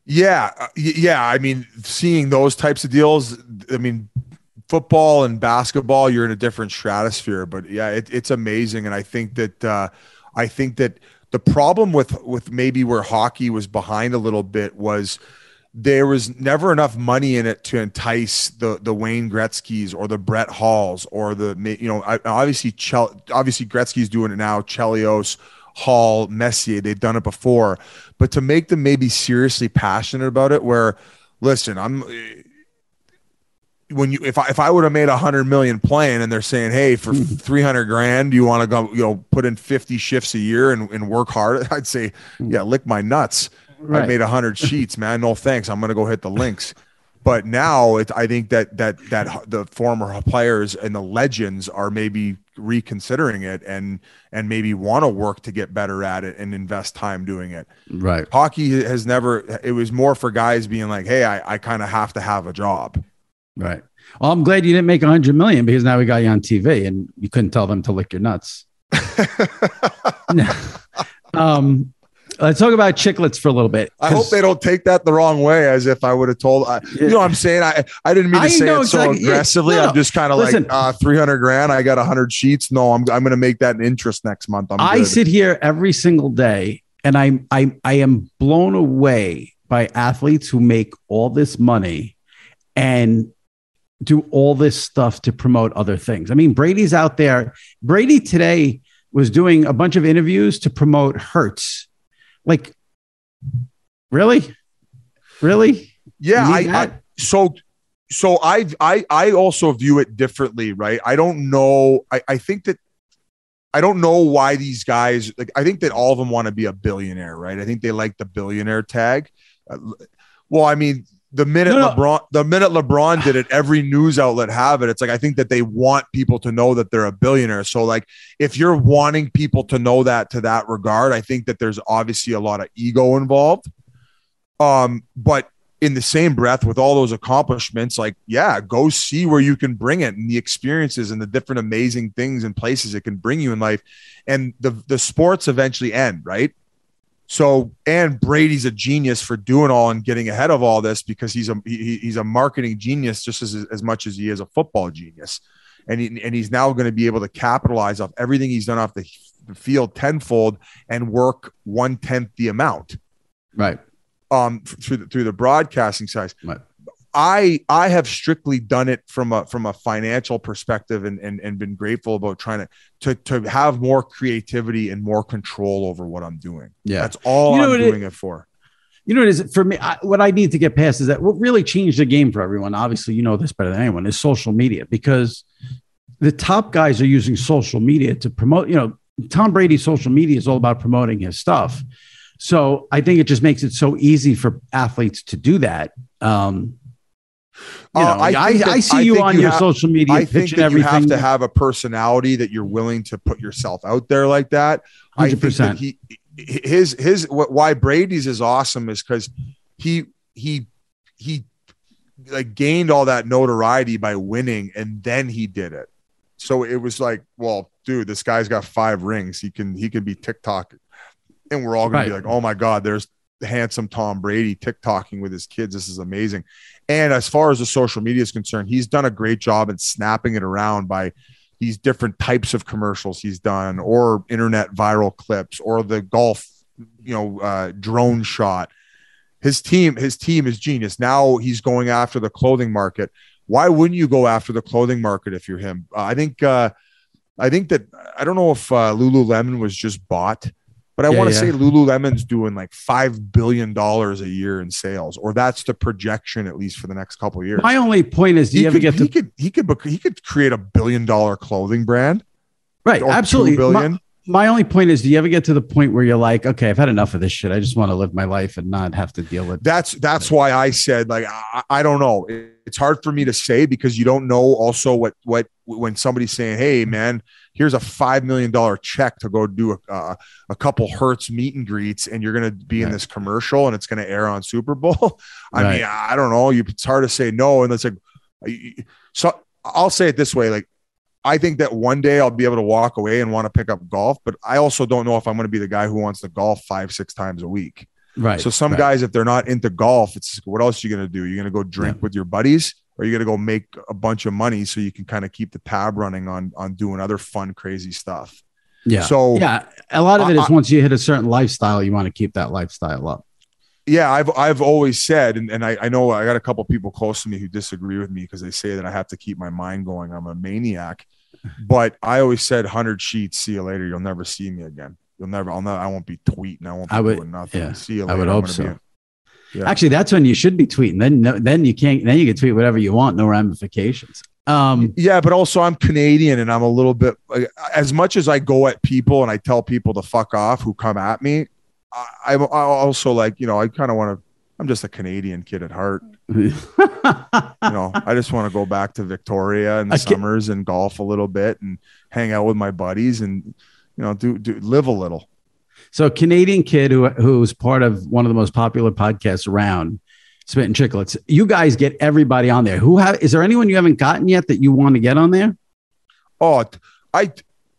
Yeah. Uh, yeah. I mean, seeing those types of deals, I mean, football and basketball, you're in a different stratosphere, but yeah, it, it's amazing. And I think that, uh, I think that the problem with, with maybe where hockey was behind a little bit was there was never enough money in it to entice the, the Wayne Gretzky's or the Brett Halls or the, you know, obviously, Chel- obviously Gretzky's doing it now, Chelios, Hall, Messier, they've done it before, but to make them maybe seriously passionate about it, where, listen, I'm, when you, if I, if I would have made a hundred million playing and they're saying, hey, for three hundred grand, you want to go, you know, put in fifty shifts a year and, and work hard, I'd say, yeah, lick my nuts. Right. I made a hundred sheets, man. No thanks. I'm going to go hit the links. But now it, I think that, that, that the former players and the legends are maybe reconsidering it and, and maybe want to work to get better at it and invest time doing it. Right. Hockey has never, it was more for guys being like, hey, I, I kind of have to have a job. Right. Well, I'm glad you didn't make a hundred million because now we got you on T V and you couldn't tell them to lick your nuts. um, Let's talk about chiclets for a little bit. I hope they don't take that the wrong way, as if I would have told. I, you know what I'm saying? I, I didn't mean to I say it so exactly, aggressively. Yeah, no, I'm just kind of like, uh, three hundred grand. I got one hundred sheets. No, I'm I'm going to make that an interest next month. I'm I good. sit here every single day, and I, I, I am blown away by athletes who make all this money and do all this stuff to promote other things. I mean, Brady's out there. Brady today was doing a bunch of interviews to promote Hertz. Like, really, really? Yeah. I, I so so I I I also view it differently, right? I don't know. I I think that I don't know why these guys like. I think that all of them want to be a billionaire, right? I think they like the billionaire tag. Uh, well, I mean, the minute no, no. LeBron, the minute LeBron did it, every news outlet have it. It's like, I think that they want people to know that they're a billionaire. So like, if you're wanting people to know that to that regard, I think that there's obviously a lot of ego involved. Um, but in the same breath with all those accomplishments, like, yeah, go see where you can bring it and the experiences and the different amazing things and places it can bring you in life. And the, the sports eventually end, right? So, and Brady's a genius for doing all and getting ahead of all this because he's a he, he's a marketing genius just as as much as he is a football genius, and he, and he's now going to be able to capitalize off everything he's done off the, the field tenfold and work one tenth the amount, right? Um, through the, through the broadcasting side. Right. I I have strictly done it from a from a financial perspective and and, and been grateful about trying to, to to have more creativity and more control over what I'm doing. Yeah, that's all you know I'm doing it, it for. You know what it is for me? I, what I need to get past is that what really changed the game for everyone. Obviously, you know this better than anyone is social media, because the top guys are using social media to promote. You know, Tom Brady's social media is all about promoting his stuff. So I think it just makes it so easy for athletes to do that. Um, You know, uh, I, I, that, I see I you on you your have, social media. I think that everything. You have to have a personality that you're willing to put yourself out there like that. one hundred percent. I think that he, his, his, why Brady's is awesome is because he, he, he like gained all that notoriety by winning, and then he did it. So it was like, well, dude, this guy's got five rings. He can, he can be TikTok, and we're all going right. to be like, oh my God, there's handsome Tom Brady TikToking with his kids. This is amazing. And as far as the social media is concerned, he's done a great job in snapping it around by these different types of commercials he's done, or internet viral clips, or the golf, you know, uh, drone shot. His team, his team is genius. Now he's going after the clothing market. Why wouldn't you go after the clothing market if you're him? Uh, I think, uh, I think that, I don't know if uh, Lululemon was just bought, but I yeah, want to yeah. say Lululemon's doing like five billion dollars a year in sales, or that's the projection, at least for the next couple of years. My only point is, do he you could, ever get he to could, he could, he could create a billion dollar clothing brand. Right. Absolutely. My, my only point is, do you ever get to the point where you're like, okay, I've had enough of this shit. I just want to live my life and not have to deal with that's, that's why I said, like, I, I don't know. It's hard for me to say because you don't know also what, what, when somebody's saying, hey man, here's a five million dollars check to go do a, uh, a couple Hertz meet and greets, and you're going to be right. in this commercial and it's going to air on Super Bowl. I right. mean, I don't know. You, it's hard to say no. And it's like, so I'll say it this way. Like, I think that one day I'll be able to walk away and want to pick up golf, but I also don't know if I'm going to be the guy who wants to golf five, six times a week. Right. So some right. guys, if they're not into golf, it's what else are you going to do? You're going to go drink yeah. with your buddies, or you're going to go make a bunch of money so you can kind of keep the tab running on, on doing other fun, crazy stuff. Yeah. So yeah, a lot of it is I, once you hit a certain lifestyle, you want to keep that lifestyle up. Yeah, I've I've always said, and, and I, I know I got a couple people close to me who disagree with me because they say that I have to keep my mind going. I'm a maniac, but I always said one hundred sheets. See you later. You'll never see me again. You'll never. I'll not. I won't be tweeting. I won't be I would, doing nothing. Yeah, see you later. I would I'm hope so. Be, yeah. Actually, that's when you should be tweeting. Then then you can't. Then you can tweet whatever you want. No ramifications. Um, yeah, but also I'm Canadian and I'm a little bit, as much as I go at people and I tell people to fuck off who come at me, I, I'm also like, you know, I kind of want to, I'm just a Canadian kid at heart. you know, I just want to go back to Victoria in the okay. summers and golf a little bit and hang out with my buddies and, you know, do, do live a little. So a Canadian kid who who's part of one of the most popular podcasts around, Spittin' Chicklets. You guys get everybody on there. Who have? Is there anyone you haven't gotten yet that you want to get on there? Oh, I,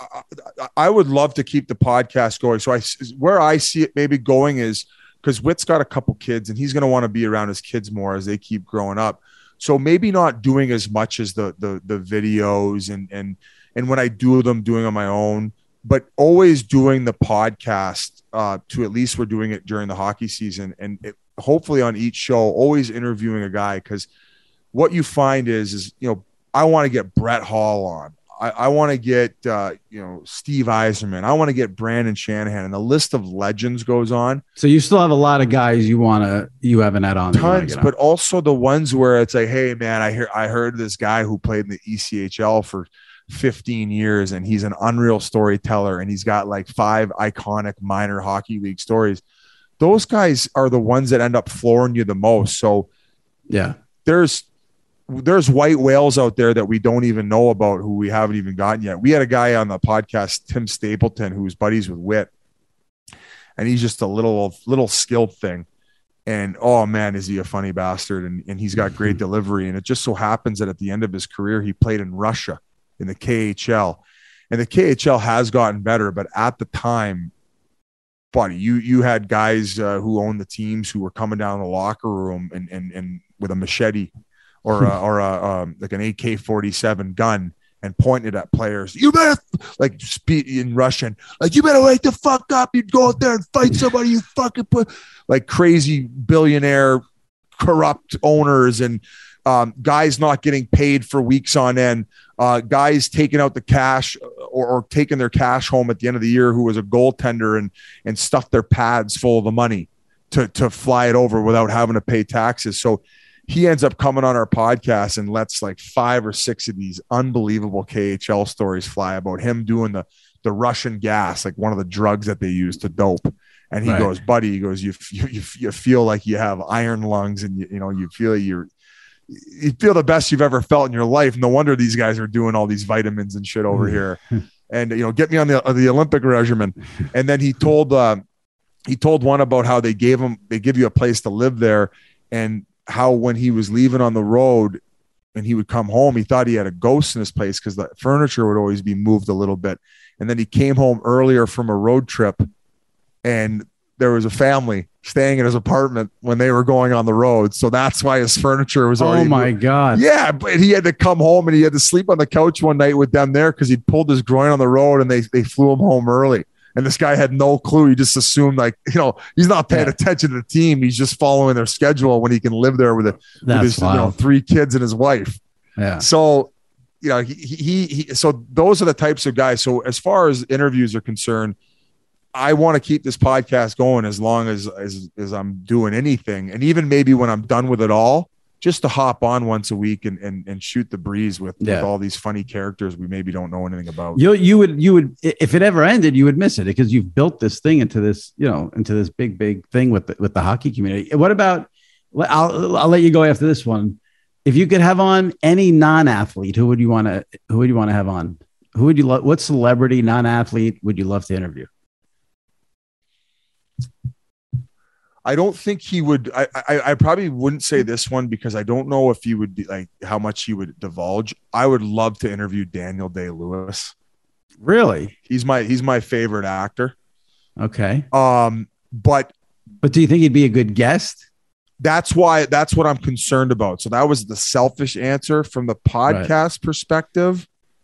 I would love to keep the podcast going. So I, where I see it maybe going is because Whit's got a couple kids and he's going to want to be around his kids more as they keep growing up. So maybe not doing as much as the the the videos and and and when I do them, doing on my own, but always doing the podcast. Uh, to at least we're doing it during the hockey season and. It, hopefully on each show, always interviewing a guy. Cause what you find is, is, you know, I want to get Brett Hall on. I, I want to get, uh, you know, Steve Yzerman. I want to get Brandon Shanahan, and the list of legends goes on. So you still have a lot of guys you want to, you haven't had on. Tons, but also the ones where it's like, hey man, I hear, I heard this guy who played in the E C H L for fifteen years and he's an unreal storyteller and he's got like five iconic minor hockey league stories. Those guys are the ones that end up flooring you the most. So yeah, there's, there's white whales out there that we don't even know about who we haven't even gotten yet. We had a guy on the podcast, Tim Stapleton, who's buddies with Whit, and he's just a little, little skilled thing. And oh man, is he a funny bastard. And, and he's got great delivery. And it just so happens that at the end of his career, he played in Russia in the K H L, and the K H L has gotten better, but at the time, buddy, you you had guys uh, who owned the teams who were coming down the locker room and and and with a machete or a, or a, um, like an A K forty-seven gun and pointed at players. You better like speak in Russian, like you better wake the fuck up. You'd go out there and fight somebody. You fucking put like crazy billionaire corrupt owners and um, guys not getting paid for weeks on end. Uh, guys taking out the cash or, or taking their cash home at the end of the year who was a goaltender and and stuffed their pads full of the money to, to fly it over without having to pay taxes. So he ends up coming on our podcast and lets like five or six of these unbelievable K H L stories fly about him doing the, the Russian gas, like one of the drugs that they use to dope. And he right. goes, buddy, he goes, you, you, you feel like you have iron lungs and you, you know, you feel you're, you feel the best you've ever felt in your life. No wonder these guys are doing all these vitamins and shit over here. And, you know, get me on the, the Olympic regimen. And then he told, uh, he told one about how they gave him, they give you a place to live there. And how, when he was leaving on the road and he would come home, he thought he had a ghost in his place because the furniture would always be moved a little bit. And then he came home earlier from a road trip and there was a family staying in his apartment when they were going on the road. So that's why his furniture was already. Oh my moved. God. Yeah. But he had to come home and he had to sleep on the couch one night with them there because he'd pulled his groin on the road and they, they flew him home early. And this guy had no clue. He just assumed like, you know, he's not paying yeah. attention to the team. He's just following their schedule when he can live there with, a, with his you know, three kids and his wife. Yeah. So, you know, he, he, he, so those are the types of guys. So as far as interviews are concerned, I want to keep this podcast going as long as, as, as I'm doing anything. And even maybe when I'm done with it all, just to hop on once a week and, and, and shoot the breeze with, yeah. with all these funny characters we maybe don't know anything about. You, you would, you would, if it ever ended, you would miss it because you've built this thing into this, you know, into this big, big thing with the, with the hockey community. What about, I'll, I'll let you go after this one. If you could have on any non-athlete, who would you want to, who would you want to have on? Who would you love? What celebrity non-athlete would you love to interview? I don't think he would. I, I I probably wouldn't say this one because I don't know if he would be like how much he would divulge. I would love to interview Daniel Day-Lewis. Really? He's my he's my favorite actor. Okay. Um, but But do you think he'd be a good guest? That's why, that's what I'm concerned about. So that was the selfish answer. From the podcast right. perspective,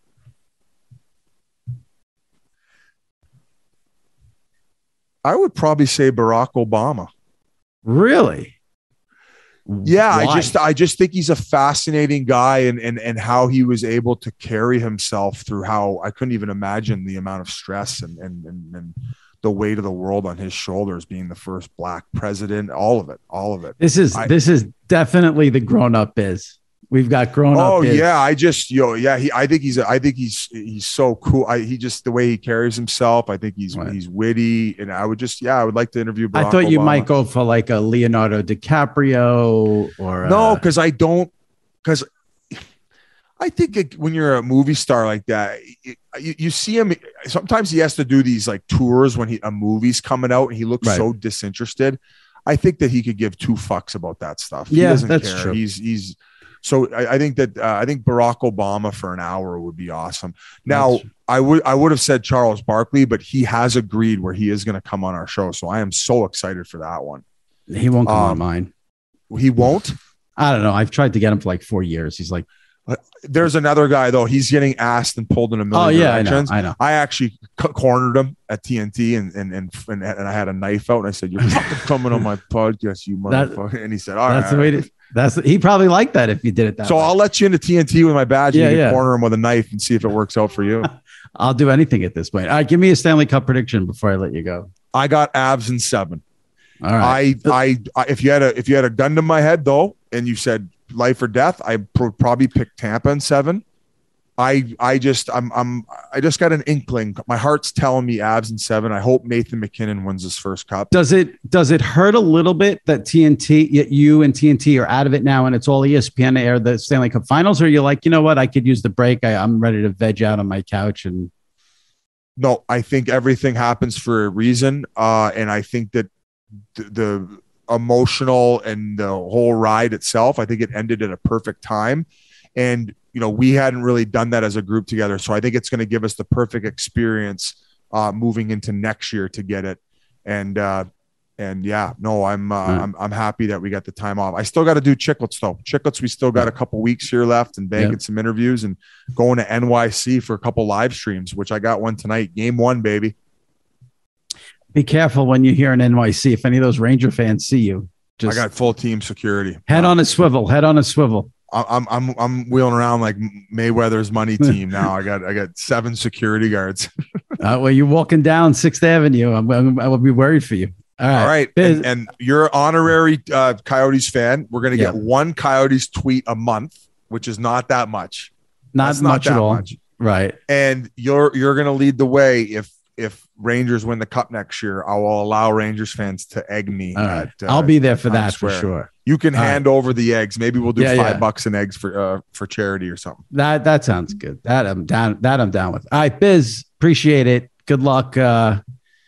I would probably say Barack Obama. Really? Yeah, Why? I just I just think he's a fascinating guy, and and and how he was able to carry himself through how I couldn't even imagine the amount of stress and and and, and the weight of the world on his shoulders, being the first black president, all of it, all of it. This is I, this is definitely the grown up biz. We've got grown up. Oh biz. yeah, I just yo yeah he I think he's I think he's he's so cool. I he just the way he carries himself. I think he's right. he's witty, and I would just yeah I would like to interview. Barack I thought you Obama. might go for like a Leonardo DiCaprio or no, a- because I don't because I think it, when you're a movie star like that, it, you, you see him. Sometimes he has to do these like tours when he a movie's coming out, and he looks right. so disinterested. I think that he could give two fucks about that stuff. He yeah, doesn't that's care. true. He's he's. So I, I think that uh, I think Barack Obama for an hour would be awesome. Now That's I would I would have said Charles Barkley, but he has agreed where he is going to come on our show. So I am so excited for that one. He won't come um, on mine. He won't. I don't know. I've tried to get him for like four years. He's like, there's another guy though. He's getting asked and pulled in a million. Oh yeah, directions. I know. I know. I actually c- cornered him at T N T, and and and and, and I had a knife out, and I said, "You're fucking coming on my podcast, you motherfucker." That, and he said, "All that's right." The way to, that's the, he probably liked that if you did it that so way. I'll let you into T N T with my badge. Yeah, and you yeah. can corner him with a knife and see if it works out for you. I'll do anything at this point. All right, give me a Stanley Cup prediction before I let you go. I got Avs in seven. All right. I, I, I, if you had a, if you had a gun to my head though, and you said life or death, I pro- probably pick Tampa in seven. I, I just, I'm, I'm, I just got an inkling. My heart's telling me Avs in seven. I hope Nathan McKinnon wins his first cup. Does it, does it hurt a little bit that T N T, you and T N T are out of it now, and it's all E S P N to air the Stanley Cup Finals? Or you're like, you know what, I could use the break. I, I'm ready to veg out on my couch and. No, I think everything happens for a reason, uh, and I think that the, the emotional and the whole ride itself, I think it ended at a perfect time. And, you know, we hadn't really done that as a group together. So I think it's going to give us the perfect experience uh, moving into next year to get it. And, uh, and yeah, no, I'm, uh, mm. I'm, I'm happy that we got the time off. I still got to do Chicklets though. Chicklets, we still got a couple weeks here left, and banking yeah. some interviews and going to N Y C for a couple live streams, which I got one tonight. Game one, baby. Be careful when you're here in N Y C. If any of those Ranger fans see you, just I got full team security. Head on a swivel. Head on a swivel. I'm I'm I'm wheeling around like Mayweather's money team now. I got I got seven security guards. uh, well, you're walking down Sixth Avenue. I'm, I'm I will be worried for you. All right, all right. And, and you're an honorary uh, Coyotes fan. We're gonna get yeah. one Coyotes tweet a month, which is not that much. Not That's much not at all. Much. Right. And you're you're gonna lead the way if if Rangers win the cup next year. I will allow Rangers fans to egg me. All at, right. uh, I'll be there for that for sure. You can All hand right. over the eggs. Maybe we'll do Yeah, five yeah. bucks in eggs for uh, for charity or something. That that sounds good. That I'm down. That I'm down with. All right, Biz. Appreciate it. Good luck uh,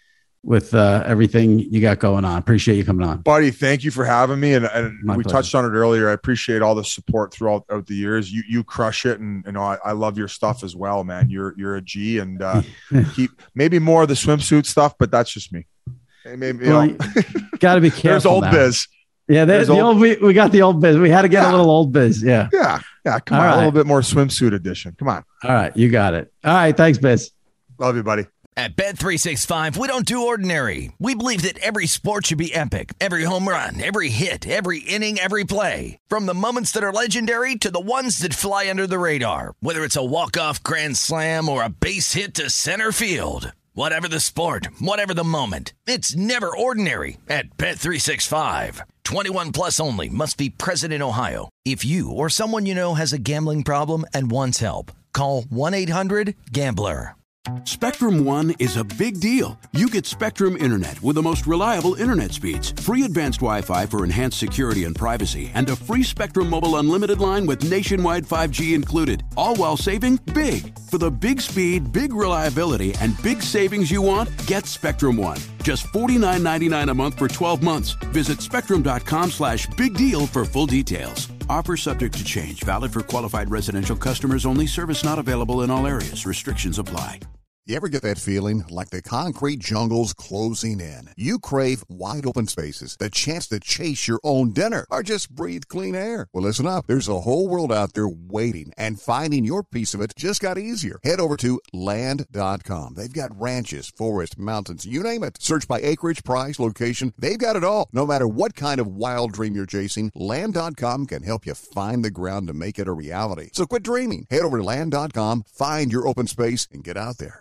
with uh, everything you got going on. Appreciate you coming on, buddy. Thank you for having me. And, and we pleasure. touched on it earlier. I appreciate all the support throughout, throughout the years. You you crush it, and you know I, I love your stuff as well, man. You're you're a G, and uh, keep maybe more of the swimsuit stuff, but that's just me. Maybe you well, know. Got to be careful. There's old now. Biz. Yeah, there's the old, old we, we got the old Biz. We had to get yeah. a little old Biz. Yeah. Yeah. Yeah. Come All on. right. A little bit more swimsuit edition. Come on. All right. You got it. All right. Thanks, Biz. Love you, buddy. At Bet three sixty-five, we don't do ordinary. We believe that every sport should be epic. Every home run, every hit, every inning, every play. From the moments that are legendary to the ones that fly under the radar. Whether it's a walk-off grand slam or a base hit to center field. Whatever the sport, whatever the moment, it's never ordinary at Bet three sixty-five. twenty-one plus only. Must be present in Ohio. If you or someone you know has a gambling problem and wants help, call one eight hundred gambler. Spectrum One is a big deal. You get Spectrum Internet with the most reliable internet speeds, free advanced Wi-Fi for enhanced security and privacy, and a free Spectrum Mobile Unlimited line with nationwide five G included, all while saving big. For the big speed, big reliability, and big savings you want, get Spectrum One. Just forty-nine ninety-nine a month for twelve months. Visit spectrum.com slash big deal for full details. Offer subject to change. Valid for qualified residential customers only. Service not available in all areas. Restrictions apply. You ever get that feeling like the concrete jungle's closing in? You crave wide open spaces, the chance to chase your own dinner, or just breathe clean air. Well, listen up. There's a whole world out there waiting, and finding your piece of it just got easier. Head over to land dot com. They've got ranches, forests, mountains, you name it. Search by acreage, price, location. They've got it all. No matter what kind of wild dream you're chasing, land dot com can help you find the ground to make it a reality. So quit dreaming. Head over to land dot com, find your open space, and get out there.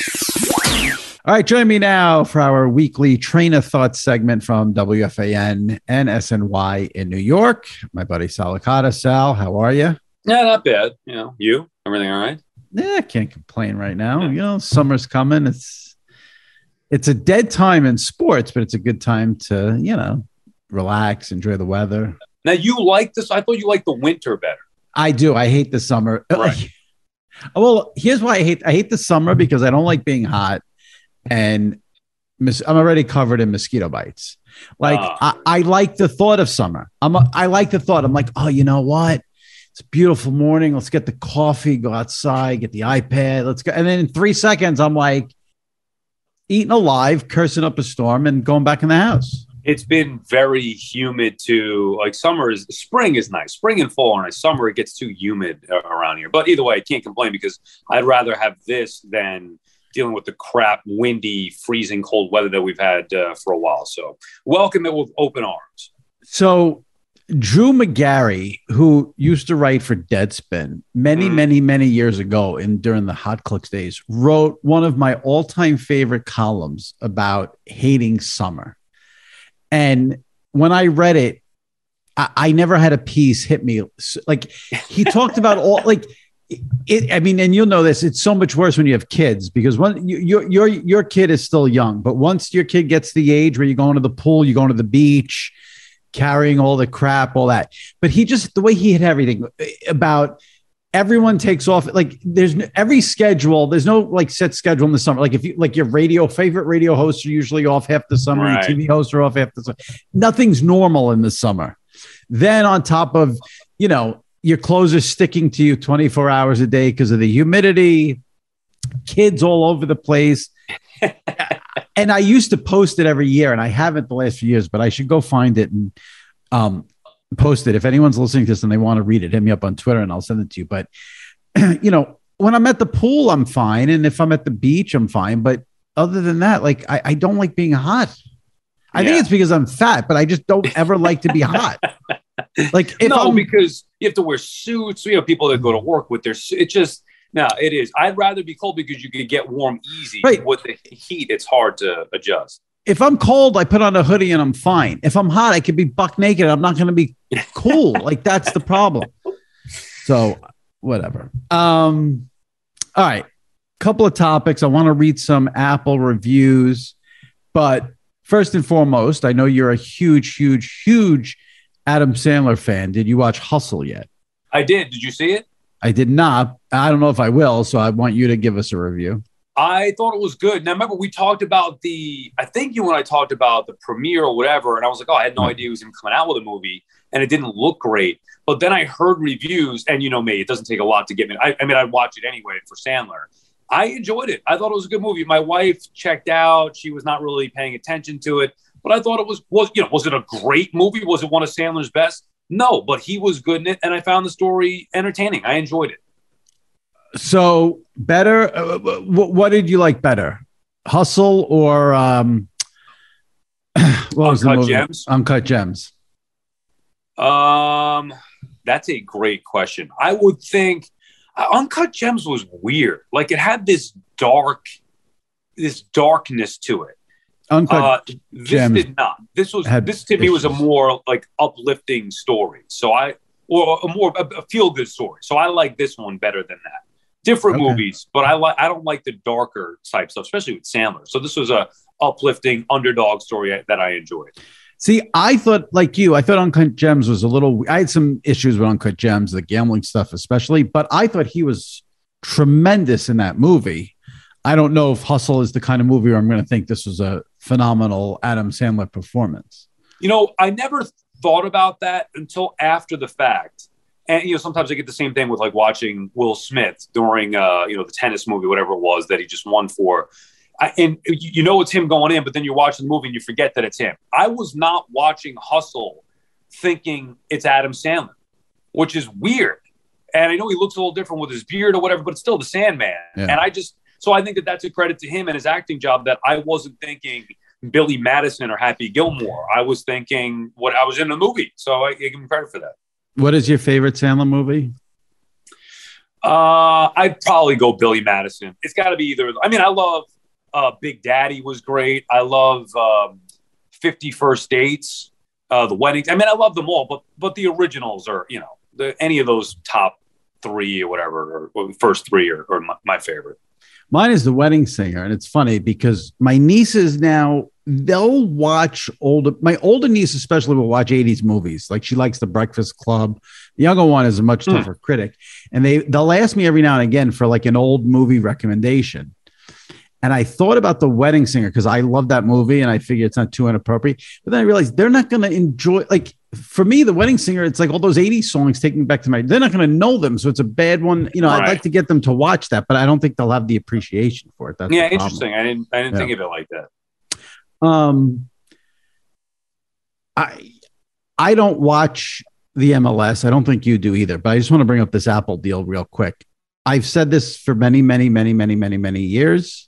All right, join me now for our weekly Train of Thought segment from W F A N and S N Y in New York. My buddy Sal Licata. Sal, how are you? Yeah, not bad. You know, you? Everything all right? Yeah, can't complain right now. You know, summer's coming. It's it's a dead time in sports, but it's a good time to, you know, relax, enjoy the weather. Now, you like this? I thought you liked the winter better. I do. I hate the summer. Right. Well, here's why I hate I hate the summer, because I don't like being hot, and mis- I'm already covered in mosquito bites. Like uh, I, I like the thought of summer. I'm a, I like the thought. I'm like, oh, you know what? It's a beautiful morning. Let's get the coffee, go outside, get the iPad. Let's go. And then in three seconds, I'm like eating alive, cursing up a storm, and going back in the house. It's been very humid too. Like summer is spring is nice. Spring and fall are nice. Summer, it gets too humid uh, around here. But either way, I can't complain because I'd rather have this than dealing with the crap, windy, freezing cold weather that we've had uh, for a while. So welcome it with open arms. So Drew Magary, who used to write for Deadspin many, mm. many, many years ago and during the Hot Clicks days, wrote one of my all-time favorite columns about hating summer. And when I read it, I, I never had a piece hit me. Like he talked about all like it. I mean, and you'll know this. It's so much worse when you have kids, because when you, your your your kid is still young, but once your kid gets the age where you're going to the pool, you're going to the beach, carrying all the crap, all that. But he just the way he hit everything about. Everyone takes off. Like there's no, every schedule. There's no like set schedule in the summer. Like if you like your radio favorite radio hosts are usually off half the summer. Right. Your T V hosts are off half the summer. Nothing's normal in the summer. Then on top of, you know, your clothes are sticking to you twenty-four hours a day because of the humidity, kids all over the place. And I used to post it every year, and I haven't the last few years, but I should go find it and, um, post it. If anyone's listening to this and they want to read it, hit me up on Twitter and I'll send it to you. But, you know, when I'm at the pool, I'm fine. And if I'm at the beach, I'm fine. But other than that, like, I, I don't like being hot. I yeah. think it's because I'm fat, but I just don't ever like to be hot. Like, if no, I'm, because you have to wear suits, you know, people that go to work with their, it just, no, it is. I'd rather be cold because you can get warm easy. Right. With the heat, it's hard to adjust. If I'm cold, I put on a hoodie and I'm fine. If I'm hot, I could be buck naked. I'm not going to be cool. Like that's the problem. So whatever. Um, all right. Couple of topics. I want to read some Apple reviews, but first and foremost, I know you're a huge, huge, huge Adam Sandler fan. Did you watch Hustle yet? I did. Did you see it? I did not. I don't know if I will. So I want you to give us a review. I thought it was good. Now, remember, we talked about the, I think you and I talked about the premiere or whatever, and I was like, oh, I had no idea he was even coming out with a movie, and it didn't look great. But then I heard reviews, and you know me, it doesn't take a lot to get me. I, I mean, I'd watch it anyway for Sandler. I enjoyed it. I thought it was a good movie. My wife checked out. She was not really paying attention to it, but I thought it was, was you know, was it a great movie? Was it one of Sandler's best? No, but he was good in it, and I found the story entertaining. I enjoyed it. So better. Uh, what, what did you like better, Hustle or um, what was Uncut the movie? Gems? Uncut Gems. Um, that's a great question. I would think uh, Uncut Gems was weird. Like it had this dark, this darkness to it. Uncut uh, this Gems did not. This was this to me was a more like uplifting story. So I or a more a, a feel good story. So I like this one better than that. Different okay. movies, but I like I don't like the darker type stuff, especially with Sandler. So this was a uplifting underdog story that I enjoyed. See, I thought like you, I thought Uncut Gems was a little. I had some issues with Uncut Gems, the gambling stuff especially, but I thought he was tremendous in that movie. I don't know if Hustle is the kind of movie where I'm going to think this was a phenomenal Adam Sandler performance. You know, I never thought about that until after the fact. And, you know, sometimes I get the same thing with like watching Will Smith during, uh, you know, the tennis movie, whatever it was that he just won for. I, and you know it's him going in, but then you're watching the movie and you forget that it's him. I was not watching Hustle thinking it's Adam Sandler, which is weird. And I know he looks a little different with his beard or whatever, but it's still the Sandman. Yeah. And I just, so I think that that's a credit to him and his acting job that I wasn't thinking Billy Madison or Happy Gilmore. I was thinking what I was in the movie. So I, I give him credit for that. What is your favorite Sandler movie? Uh, I'd probably go Billy Madison. It's got to be either. I mean, I love uh, Big Daddy was great. I love um, fifty First Dates, uh, The Weddings. I mean, I love them all, but but the originals are, you know, the, any of those top three or whatever, or, or first three are, are my, my favorite. Mine is The Wedding Singer. And it's funny because my nieces now, they'll watch older, my older niece especially will watch eighties movies. Like she likes The Breakfast Club. The younger one is a much tougher mm. critic. And they, they'll ask me every now and again for like an old movie recommendation. And I thought about The Wedding Singer because I love that movie and I figure it's not too inappropriate. But then I realized they're not going to enjoy, like for me, The Wedding Singer, it's like all those eighties songs take me back to my, they're not going to know them. So it's a bad one. You know, right. I'd like to get them to watch that, but I don't think they'll have the appreciation for it. That's yeah, interesting. I didn't, I didn't yeah. think of it like that. Um, I, I don't watch the M L S. I don't think you do either, but I just want to bring up this Apple deal real quick. I've said this for many, many, many, many, many, many years.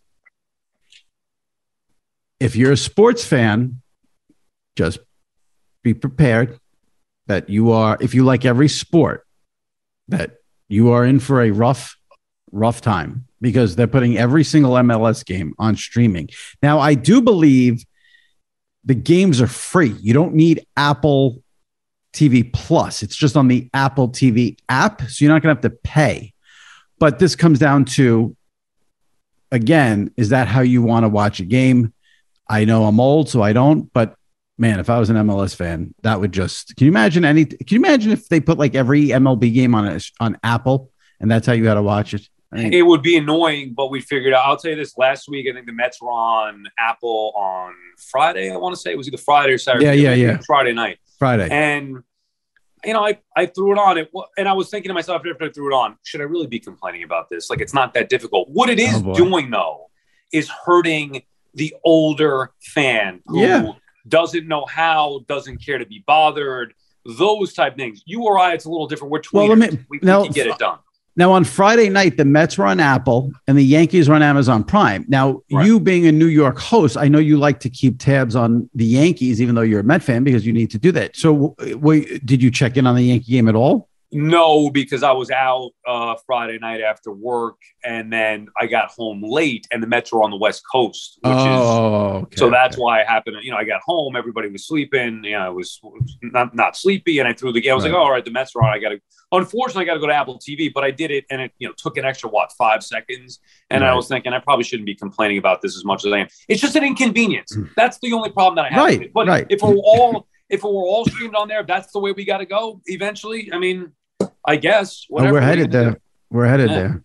If you're a sports fan, just be prepared that you are, if you like every sport, that you are in for a rough, rough time because they're putting every single M L S game on streaming. Now, I do believe the games are free. You don't need Apple T V Plus. It's just on the Apple T V app. So you're not going to have to pay. But this comes down to, again, is that how you want to watch a game? I know I'm old, so I don't, but man, if I was an M L S fan, that would just, can you imagine any, can you imagine if they put like every M L B game on a, on Apple and that's how you got to watch it? I mean, it would be annoying, but we figured out, I'll tell you this, last week, I think the Mets were on Apple on Friday. I want to say it was either Friday or Saturday. Yeah, yeah, yeah. Friday night. Friday. And, you know, I, I threw it on it. And I was thinking to myself after I threw it on, should I really be complaining about this? Like, it's not that difficult. What it is oh, doing though, is hurting the older fan who yeah. doesn't know how, doesn't care to be bothered, those type things. You or I, it's a little different. We're tweeters. Well, let me, we, now, we can get it done. Now, on Friday night, the Mets were on Apple and the Yankees were on Amazon Prime. Now, right. you being a New York host, I know you like to keep tabs on the Yankees, even though you're a Met fan, because you need to do that. So w- did you check in on the Yankee game at all? No, because I was out uh, Friday night after work, and then I got home late, and the Mets were on the West Coast, which oh, is okay, so that's okay. why I happened. To, you know, I got home, everybody was sleeping. You know, I was not not sleepy, and I threw the game. I was right. like, oh, all right, the Mets are on. I got to. Unfortunately, I got to go to Apple T V, but I did it, and it you know took an extra what five seconds, and right. I was thinking I probably shouldn't be complaining about this as much as I am. It's just an inconvenience. That's the only problem that I have. Right, with it. But right. if we're all if we're all streamed on there, that's the way we got to go eventually. I mean. I guess oh, we're headed there. Do. We're headed yeah. there.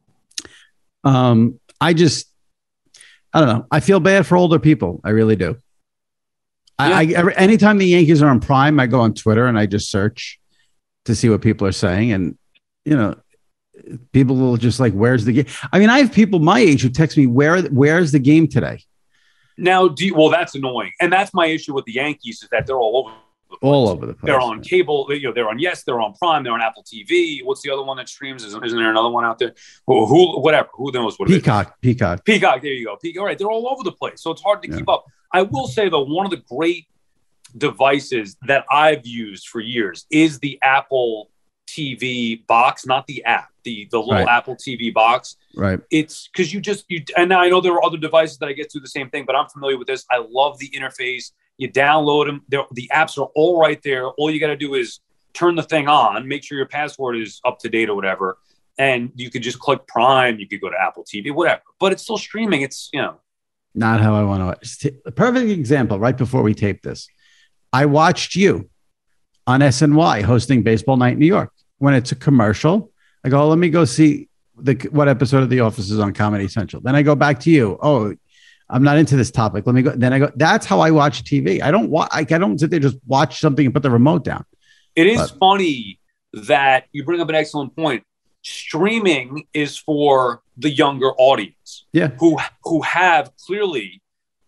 Um, I just, I don't know. I feel bad for older people. I really do. Yeah. I, I every, anytime the Yankees are on Prime, I go on Twitter and I just search to see what people are saying. And, you know, people will just like, where's the game? I mean, I have people my age who text me, where, where's the game today? Now, do you, well, that's annoying. And that's my issue with the Yankees is that they're all over. All over the place. They're on cable. You know, they're on Yes. They're on Prime. They're on Apple T V. What's the other one that streams? Isn't, isn't there another one out there? Who, who whatever. Who knows what? Peacock. It is. Peacock. Peacock. There you go. Peacock. All right. They're all over the place, so it's hard to yeah. keep up. I will say though, one of the great devices that I've used for years is the Apple T V box, not the app. The the little right. Apple T V box. Right. It's because you just you. And now I know there are other devices that I get through the same thing, but I'm familiar with this. I love the interface. You download them. They're, the apps are all right there. All you got to do is turn the thing on, make sure your password is up to date or whatever. And you could just click Prime. You could go to Apple T V, whatever. But it's still streaming. It's, you know. Not how I want to watch. A perfect example right before we tape this. I watched you on S N Y hosting Baseball Night in New York. When it's a commercial, I go, let me go see the what episode of The Office is on Comedy Central. Then I go back to you. Oh, I'm not into this topic. Let me go. Then I go, that's how I watch T V. I don't watch, I don't sit there, just watch something and put the remote down. It is but. funny that you bring up an excellent point. Streaming is for the younger audience, yeah, who who have clearly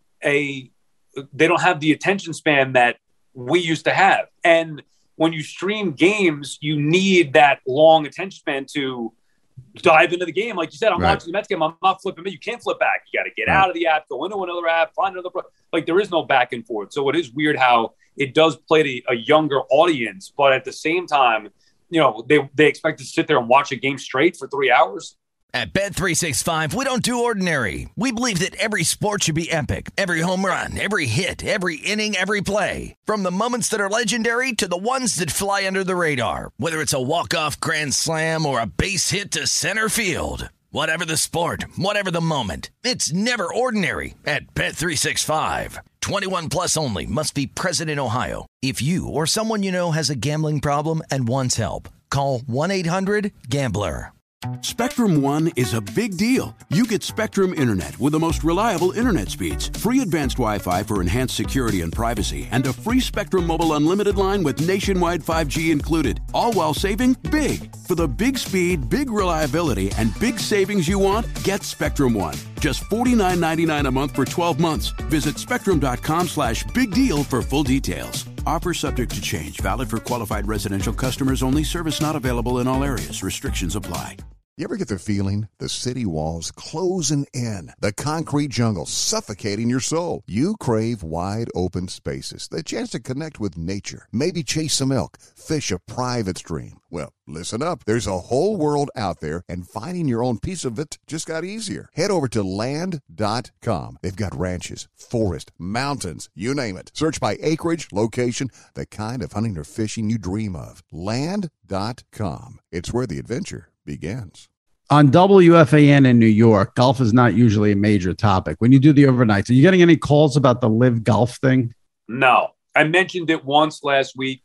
a they don't have the attention span that we used to have. And when you stream games, you need that long attention span to dive into the game. Like you said, I'm right. watching the Mets game. I'm not flipping, but you can't flip back. You got to get right. out of the app, go into another app, find another. Pro- like there is no back and forth. So it is weird how it does play to a younger audience, but at the same time, you know, they they expect to sit there and watch a game straight for three hours. At Bet three sixty-five, we don't do ordinary. We believe that every sport should be epic. Every home run, every hit, every inning, every play. From the moments that are legendary to the ones that fly under the radar. Whether it's a walk-off grand slam or a base hit to center field. Whatever the sport, whatever the moment. It's never ordinary at Bet three sixty-five. twenty-one plus only. Must be present in Ohio. If you or someone you know has a gambling problem and wants help, call one eight hundred gambler. Spectrum One is a big deal. You get Spectrum Internet with the most reliable internet speeds, free advanced Wi-Fi for enhanced security and privacy, and a free Spectrum Mobile Unlimited line with nationwide five G included, all while saving big. For the big speed, big reliability, and big savings you want, get Spectrum One. Just forty-nine ninety-nine a month for twelve months. Visit spectrum.com slash big deal for full details. Offer subject to change. Valid for qualified residential customers only. Service not available in all areas. Restrictions apply. You ever get the feeling the city walls closing in, the concrete jungle suffocating your soul? You crave wide open spaces, the chance to connect with nature, maybe chase some elk, fish a private stream. Well, listen up. There's a whole world out there, and finding your own piece of it just got easier. Head over to land dot com. They've got ranches, forest, mountains, you name it. Search by acreage, location, the kind of hunting or fishing you dream of. land dot com. It's where the adventure begins. On W F A N in New York, golf is not usually a major topic. When you do the overnights, are you getting any calls about the live golf thing? No. I mentioned it once last week.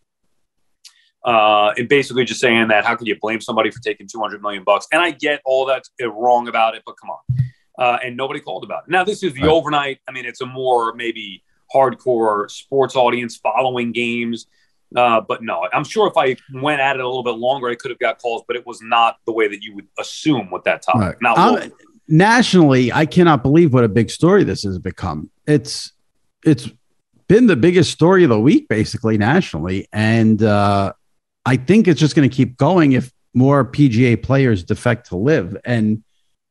Uh, and basically just saying that how can you blame somebody for taking two hundred million bucks? And I get all that's wrong about it, but come on. Uh, and nobody called about it. Now, this is the right. overnight. I mean, it's a more maybe hardcore sports audience following games. Uh, but no, I'm sure if I went at it a little bit longer, I could have got calls, but it was not the way that you would assume with that topic. Right. Not um, nationally, I cannot believe what a big story this has become. It's it's been the biggest story of the week, basically, nationally. And uh, I think it's just going to keep going if more P G A players defect to live. And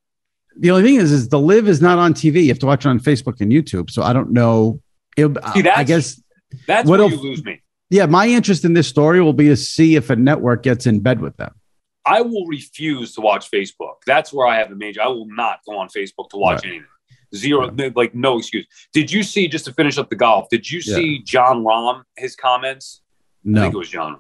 the only thing is, is the live is not on T V. You have to watch it on Facebook and YouTube. So I don't know. It, See, I guess that's where you lose me. Yeah, my interest in this story will be to see if a network gets in bed with them. I will refuse to watch Facebook. That's where I have the major. I will not go on Facebook to watch right. anything. Zero, yeah. like no excuse. Did you see, just to finish up the golf, did you see yeah. John Rahm, his comments? No. I think it was John.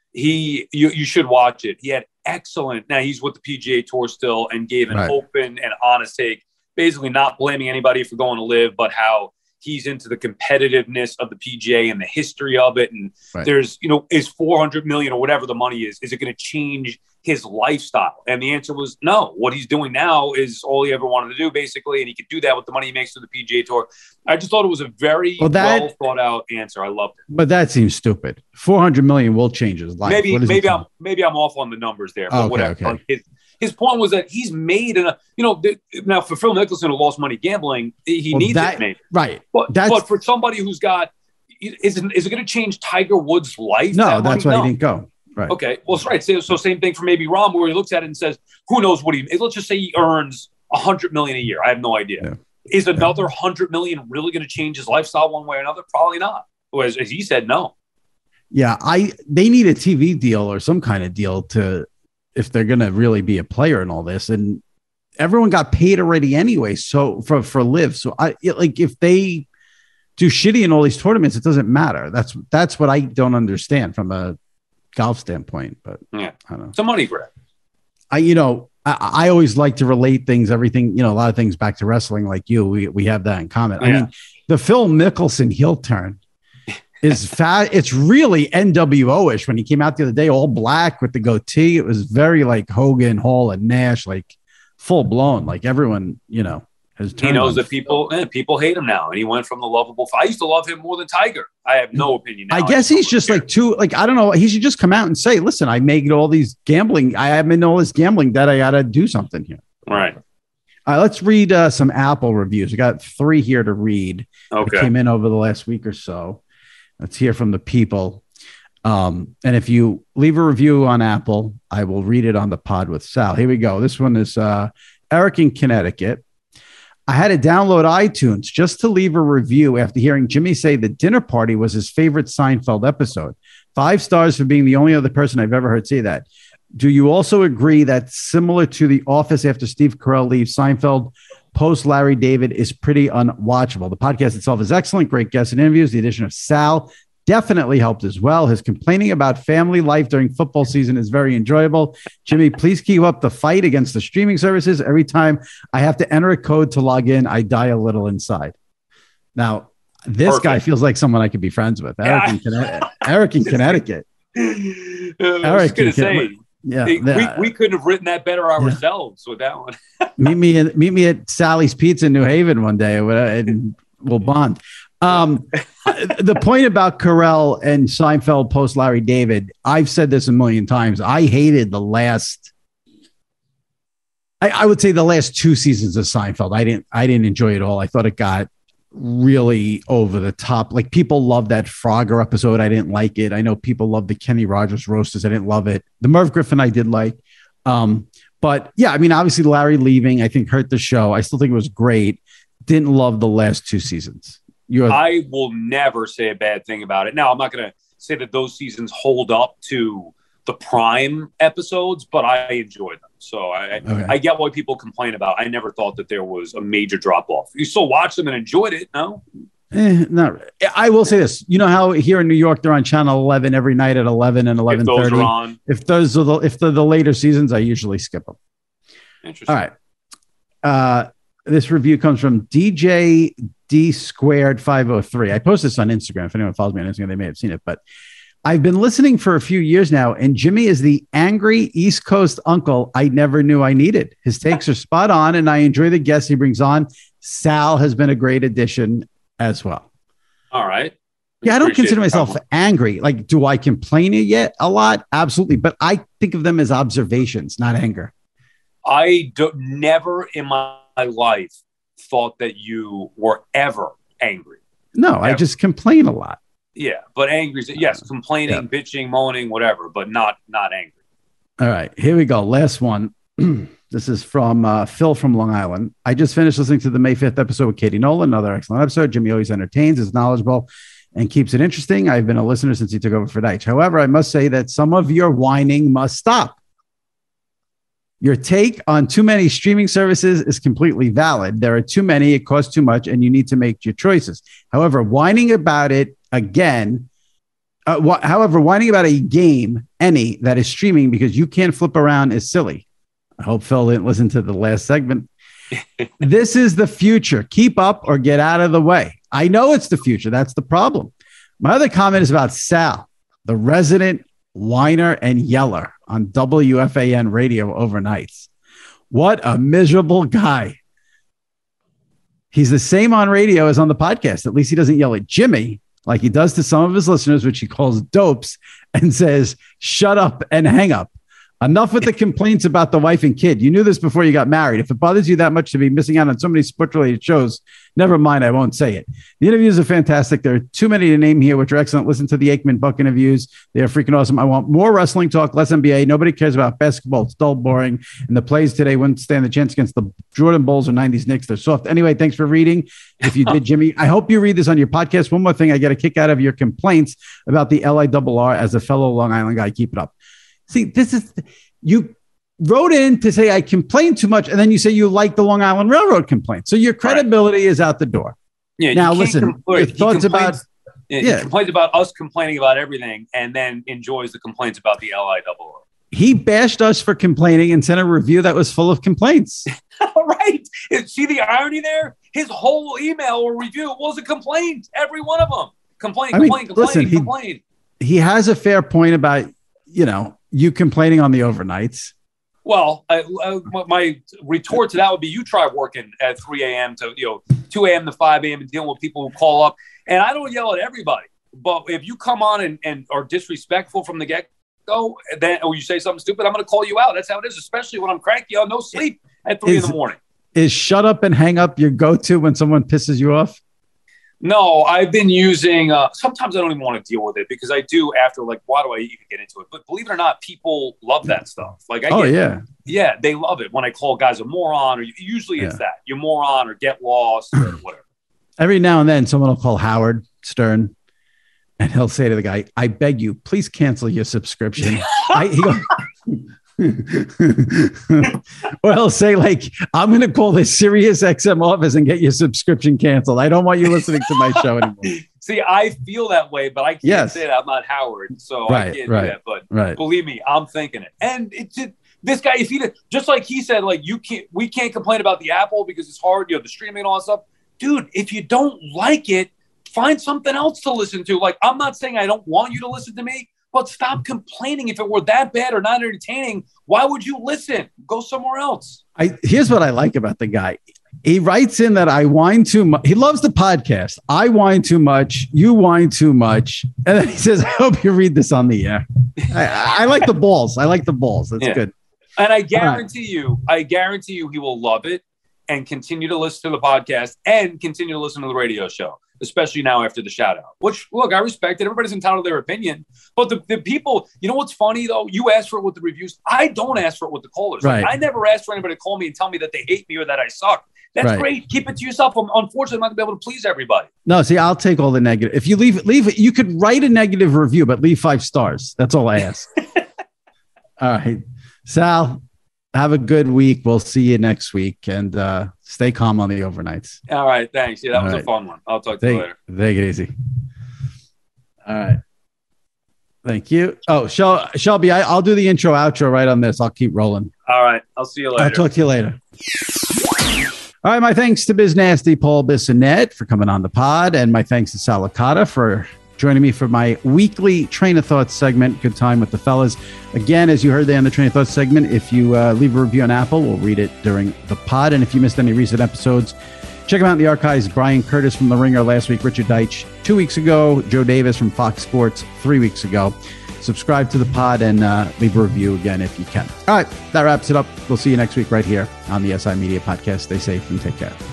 He, you, you should watch it. He had excellent, now he's with the P G A Tour still, and gave an right. open and honest take, basically not blaming anybody for going to live, but how he's into the competitiveness of the P G A and the history of it. And right. there's, you know, is four hundred million or whatever the money is, is it going to change his lifestyle? And the answer was no. What he's doing now is all he ever wanted to do, basically. And he could do that with the money he makes through the P G A Tour. I just thought it was a very well, that, well thought out answer. I loved it. But that seems stupid. four hundred million will change his life. Maybe, maybe I'm, maybe I'm off on the numbers there, but oh, okay, whatever. Okay. Like his, His point was that he's made, a, you know, th- now for Phil Mickelson who lost money gambling, he well, needs that, it made. Right. But, but for somebody who's got, is it, is it going to change Tiger Woods' life? No, that that's money? why no. he didn't go. Right. Okay. Well, it's right. So, so same thing for maybe Rahm, where he looks at it and says, who knows what he, let's just say he earns a hundred million a year. I have no idea. Yeah. Is another yeah. hundred million really going to change his lifestyle one way or another? Probably not. As, as he said, no. Yeah. I, they need a T V deal or some kind of deal to, if they're going to really be a player in all this. And everyone got paid already anyway. So for, for live. So I like, if they do shitty in all these tournaments, it doesn't matter. That's, that's what I don't understand from a golf standpoint, but yeah, I don't know. It's a money grab. I, you know, I, I always like to relate things, everything, you know, a lot of things back to wrestling like you, we, we have that in common. Yeah. I mean, the Phil Mickelson heel turn is fat. It's really N W O-ish when he came out the other day, all black with the goatee. It was very like Hogan, Hall, and Nash, like full blown, like everyone, you know, His he knows on. that people eh, people hate him now, and he went from the lovable. I used to love him more than Tiger. I have no opinion now. I guess I he's just care. like too like I don't know. He should just come out and say, "Listen, I made all these gambling. I am in all this gambling that I got to do something here." Right. All right. Let's read uh, some Apple reviews. We got three here to read. Okay. That came in over the last week or so. Let's hear from the people. Um, and if you leave a review on Apple, I will read it on the pod with Sal. Here we go. This one is uh, Eric in Connecticut. I had to download iTunes just to leave a review after hearing Jimmy say the dinner party was his favorite Seinfeld episode. Five stars for being the only other person I've ever heard say that. Do you also agree that similar to The Office after Steve Carell leaves, Seinfeld post Larry David is pretty unwatchable? The podcast itself is excellent. Great guests and interviews. The addition of Sal definitely helped as well. His complaining about family life during football season is very enjoyable. Jimmy, please keep up the fight against the streaming services. Every time I have to enter a code to log in, I die a little inside. Now, this Perfect. guy feels like someone I could be friends with. Eric, yeah. in, Connecticut. Eric in Connecticut. uh, I was going to say, yeah, we, we, we couldn't have written that better ourselves yeah. with that one. meet me at, meet me at Sally's Pizza in New Haven one day, and we'll bond. Um, the point about Carell and Seinfeld post Larry David, I've said this a million times. I hated the last, I, I would say the last two seasons of Seinfeld. I didn't, I didn't enjoy it all. I thought it got really over the top. Like people love that Frogger episode. I didn't like it. I know people love the Kenny Rogers roasters. I didn't love it. The Merv Griffin I did like. Um, but yeah, I mean, obviously Larry leaving, I think hurt the show. I still think it was great. Didn't love the last two seasons. You're- I will never say a bad thing about it. Now, I'm not going to say that those seasons hold up to the prime episodes, but I enjoy them. So I, okay. I get why people complain about it. I never thought that there was a major drop off. You still watched them and enjoyed it, no? Eh, not. I will say this. You know how here in New York they're on Channel eleven every night at eleven and eleven thirty. If those are on, if those are the if they're the later seasons, I usually skip them. Interesting. All right. Uh, this review comes from D J D squared five oh three. I posted this on Instagram. If anyone follows me on Instagram, they may have seen it. But I've been listening for a few years now, and Jimmy is the angry East Coast uncle I never knew I needed. His takes are spot on, and I enjoy the guests he brings on. Sal has been a great addition as well. All right. Yeah, I don't consider myself angry. Like, do I complain yet a lot? Absolutely. But I think of them as observations, not anger. I don't, never in my life thought that you were ever angry. No, ever. I just complain a lot. Yeah, but angry, yes, complaining, yeah. bitching, moaning, whatever, but not not angry. All right, here we go. Last one. This is from uh, Phil from Long Island. I just finished listening to the May fifth episode with Katie Nolan, another excellent episode. Jimmy always entertains, is knowledgeable, and keeps it interesting. I've been a listener since he took over for Deitch. However, I must say that some of your whining must stop. Your take on too many streaming services is completely valid. There are too many, it costs too much, and you need to make your choices. However, whining about it again, uh, wh- however, whining about a game, any, that is streaming because you can't flip around is silly. I hope Phil didn't listen to the last segment. This is the future. Keep up or get out of the way. I know it's the future. That's the problem. My other comment is about Sal, the resident whiner and yeller on W F A N radio overnights. What a miserable guy. He's the same on radio as on the podcast. At least he doesn't yell at Jimmy like he does to some of his listeners, which he calls dopes, and says, shut up and hang up. Enough with the complaints about the wife and kid. You knew this before you got married. If it bothers you that much to be missing out on so many sports-related shows, never mind, I won't say it. The interviews are fantastic. There are too many to name here, which are excellent. Listen to the Aikman Buck interviews. They are freaking awesome. I want more wrestling talk, less N B A. Nobody cares about basketball. It's dull, boring. And the plays today wouldn't stand the chance against the Jordan Bulls or nineties Knicks. They're soft. Anyway, thanks for reading. If you did, Jimmy, I hope you read this on your podcast. One more thing. I get a kick out of your complaints about the L I R R as a fellow Long Island guy. Keep it up. See, this is... You wrote in to say I complain too much, and then you say you like the Long Island Railroad complaint. So your credibility right. is out the door. Yeah. Now listen, compl- your thoughts about yeah, yeah. He complains about us complaining about everything, and then enjoys the complaints about the L I R R. He bashed us for complaining and sent a review that was full of complaints. Right? See the irony there? His whole email or review was a complaint. Every one of them. Complain, complain, I mean, complain, listen, complain. He, he has a fair point about, you know, you complaining on the overnights. Well, I, I, my retort to that would be you try working at three a.m. to, you know, two a.m. to five a.m. and dealing with people who call up. And I don't yell at everybody. But if you come on and, and are disrespectful from the get-go, then, or you say something stupid, I'm going to call you out. That's how it is, especially when I'm cranky on no sleep at three is, in the morning. Is shut up and hang up your go-to when someone pisses you off? No, I've been using uh, – sometimes I don't even want to deal with it because I do after, like, why do I even get into it? But believe it or not, people love that stuff. Like, I Oh, get, yeah. Yeah, they love it when I call guys a moron, or usually it's Yeah. that. You're moron or get lost or whatever. Every now and then someone will call Howard Stern and he'll say to the guy, I beg you, please cancel your subscription. I, he goes, or he'll say, like, I'm going to call this Sirius X M office and get your subscription canceled. I don't want you listening to my show anymore. See, I feel that way, but I can't Yes. say that. I'm not Howard, so Right, I can't right, do that. But right. believe me, I'm thinking it. And it's just, this guy, if he did, just like he said, like, you can't, we can't complain about the Apple because it's hard, you know, the streaming and all that stuff. Dude, if you don't like it, find something else to listen to. Like, I'm not saying I don't want you to listen to me, but stop complaining. If it were that bad or not entertaining, why would you listen? Go somewhere else. I here's what I like about the guy. He writes in that I whine too much. He loves the podcast. I whine too much. You whine too much. And then he says, I hope you read this on the air. I, I like the balls. I like the balls. That's Yeah. good. And I guarantee you, I guarantee you he will love it and continue to listen to the podcast and continue to listen to the radio show, especially now after the shout out, which, look, I respect it. Everybody's entitled to their opinion. But the, the people, you know what's funny, though? You ask for it with the reviews. I don't ask for it with the callers. Like, Right. I never asked for anybody to call me and tell me that they hate me or that I suck. That's Right. great. Keep it to yourself. I'm, unfortunately, I'm not going to be able to please everybody. No, see, I'll take all the negative. If you leave, leave it, you could write a negative review, but leave five stars. That's all I ask. All right. Sal, have a good week. We'll see you next week, and uh, stay calm on the overnights. All right. Thanks. Yeah, that All was right. a fun one. I'll talk to you Take, later. take it easy. All right. Thank you. Oh, Shel- Shelby, I, I'll do the intro, outro right on this. I'll keep rolling. All right. I'll see you later. I'll talk to you later. All right. My thanks to Biz Nasty, Paul Bissonnette for coming on the pod. And my thanks to Sal Licata for joining me for my weekly Train of Thought segment. Good time with the fellas. Again, as you heard there in the Train of Thought segment, if you uh, leave a review on Apple, we'll read it during the pod. And if you missed any recent episodes, check them out in the archives. Brian Curtis from The Ringer last week, Richard Deitch two weeks ago, Joe Davis from Fox Sports three weeks ago. Subscribe to the pod and uh, leave a review again if you can. All right, that wraps it up. We'll see you next week right here on the S I Media Podcast. Stay safe and take care.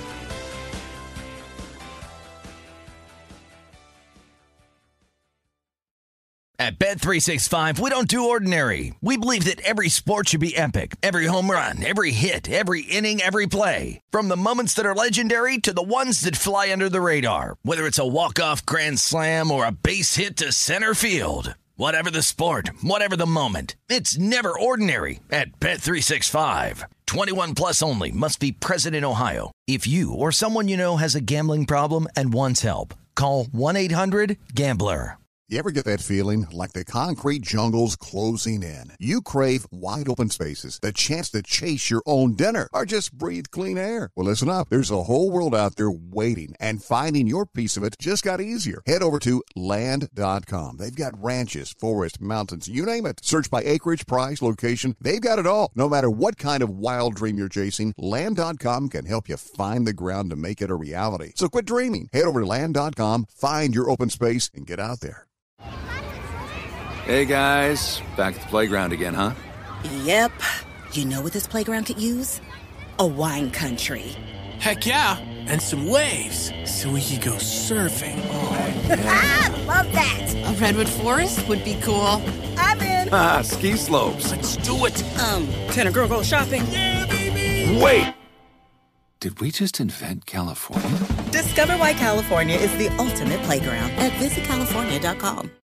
At Bet three sixty-five, we don't do ordinary. We believe that every sport should be epic. Every home run, every hit, every inning, every play. From the moments that are legendary to the ones that fly under the radar. Whether it's a walk-off grand slam or a base hit to center field. Whatever the sport, whatever the moment. It's never ordinary at Bet three sixty-five. twenty-one plus only. Must be present in Ohio. If you or someone you know has a gambling problem and wants help, call one eight hundred gambler. You ever get that feeling like the concrete jungle's closing in? You crave wide open spaces, the chance to chase your own dinner, or just breathe clean air. Well, listen up. There's a whole world out there waiting, and finding your piece of it just got easier. Head over to land dot com. They've got ranches, forests, mountains, you name it. Search by acreage, price, location. They've got it all. No matter what kind of wild dream you're chasing, land dot com can help you find the ground to make it a reality. So quit dreaming. Head over to land dot com, find your open space, and get out there. Hey guys, back at the playground again, huh? Yep. You know what this playground could use? A wine country. Heck yeah, and some waves so we could go surfing. Oh, yeah. I love that. A redwood forest would be cool. I'm in. Ah, ski slopes. Let's do it. Um, can a girl go shopping? Yeah, baby. Wait! Did we just invent California? Discover why California is the ultimate playground at visit california dot com.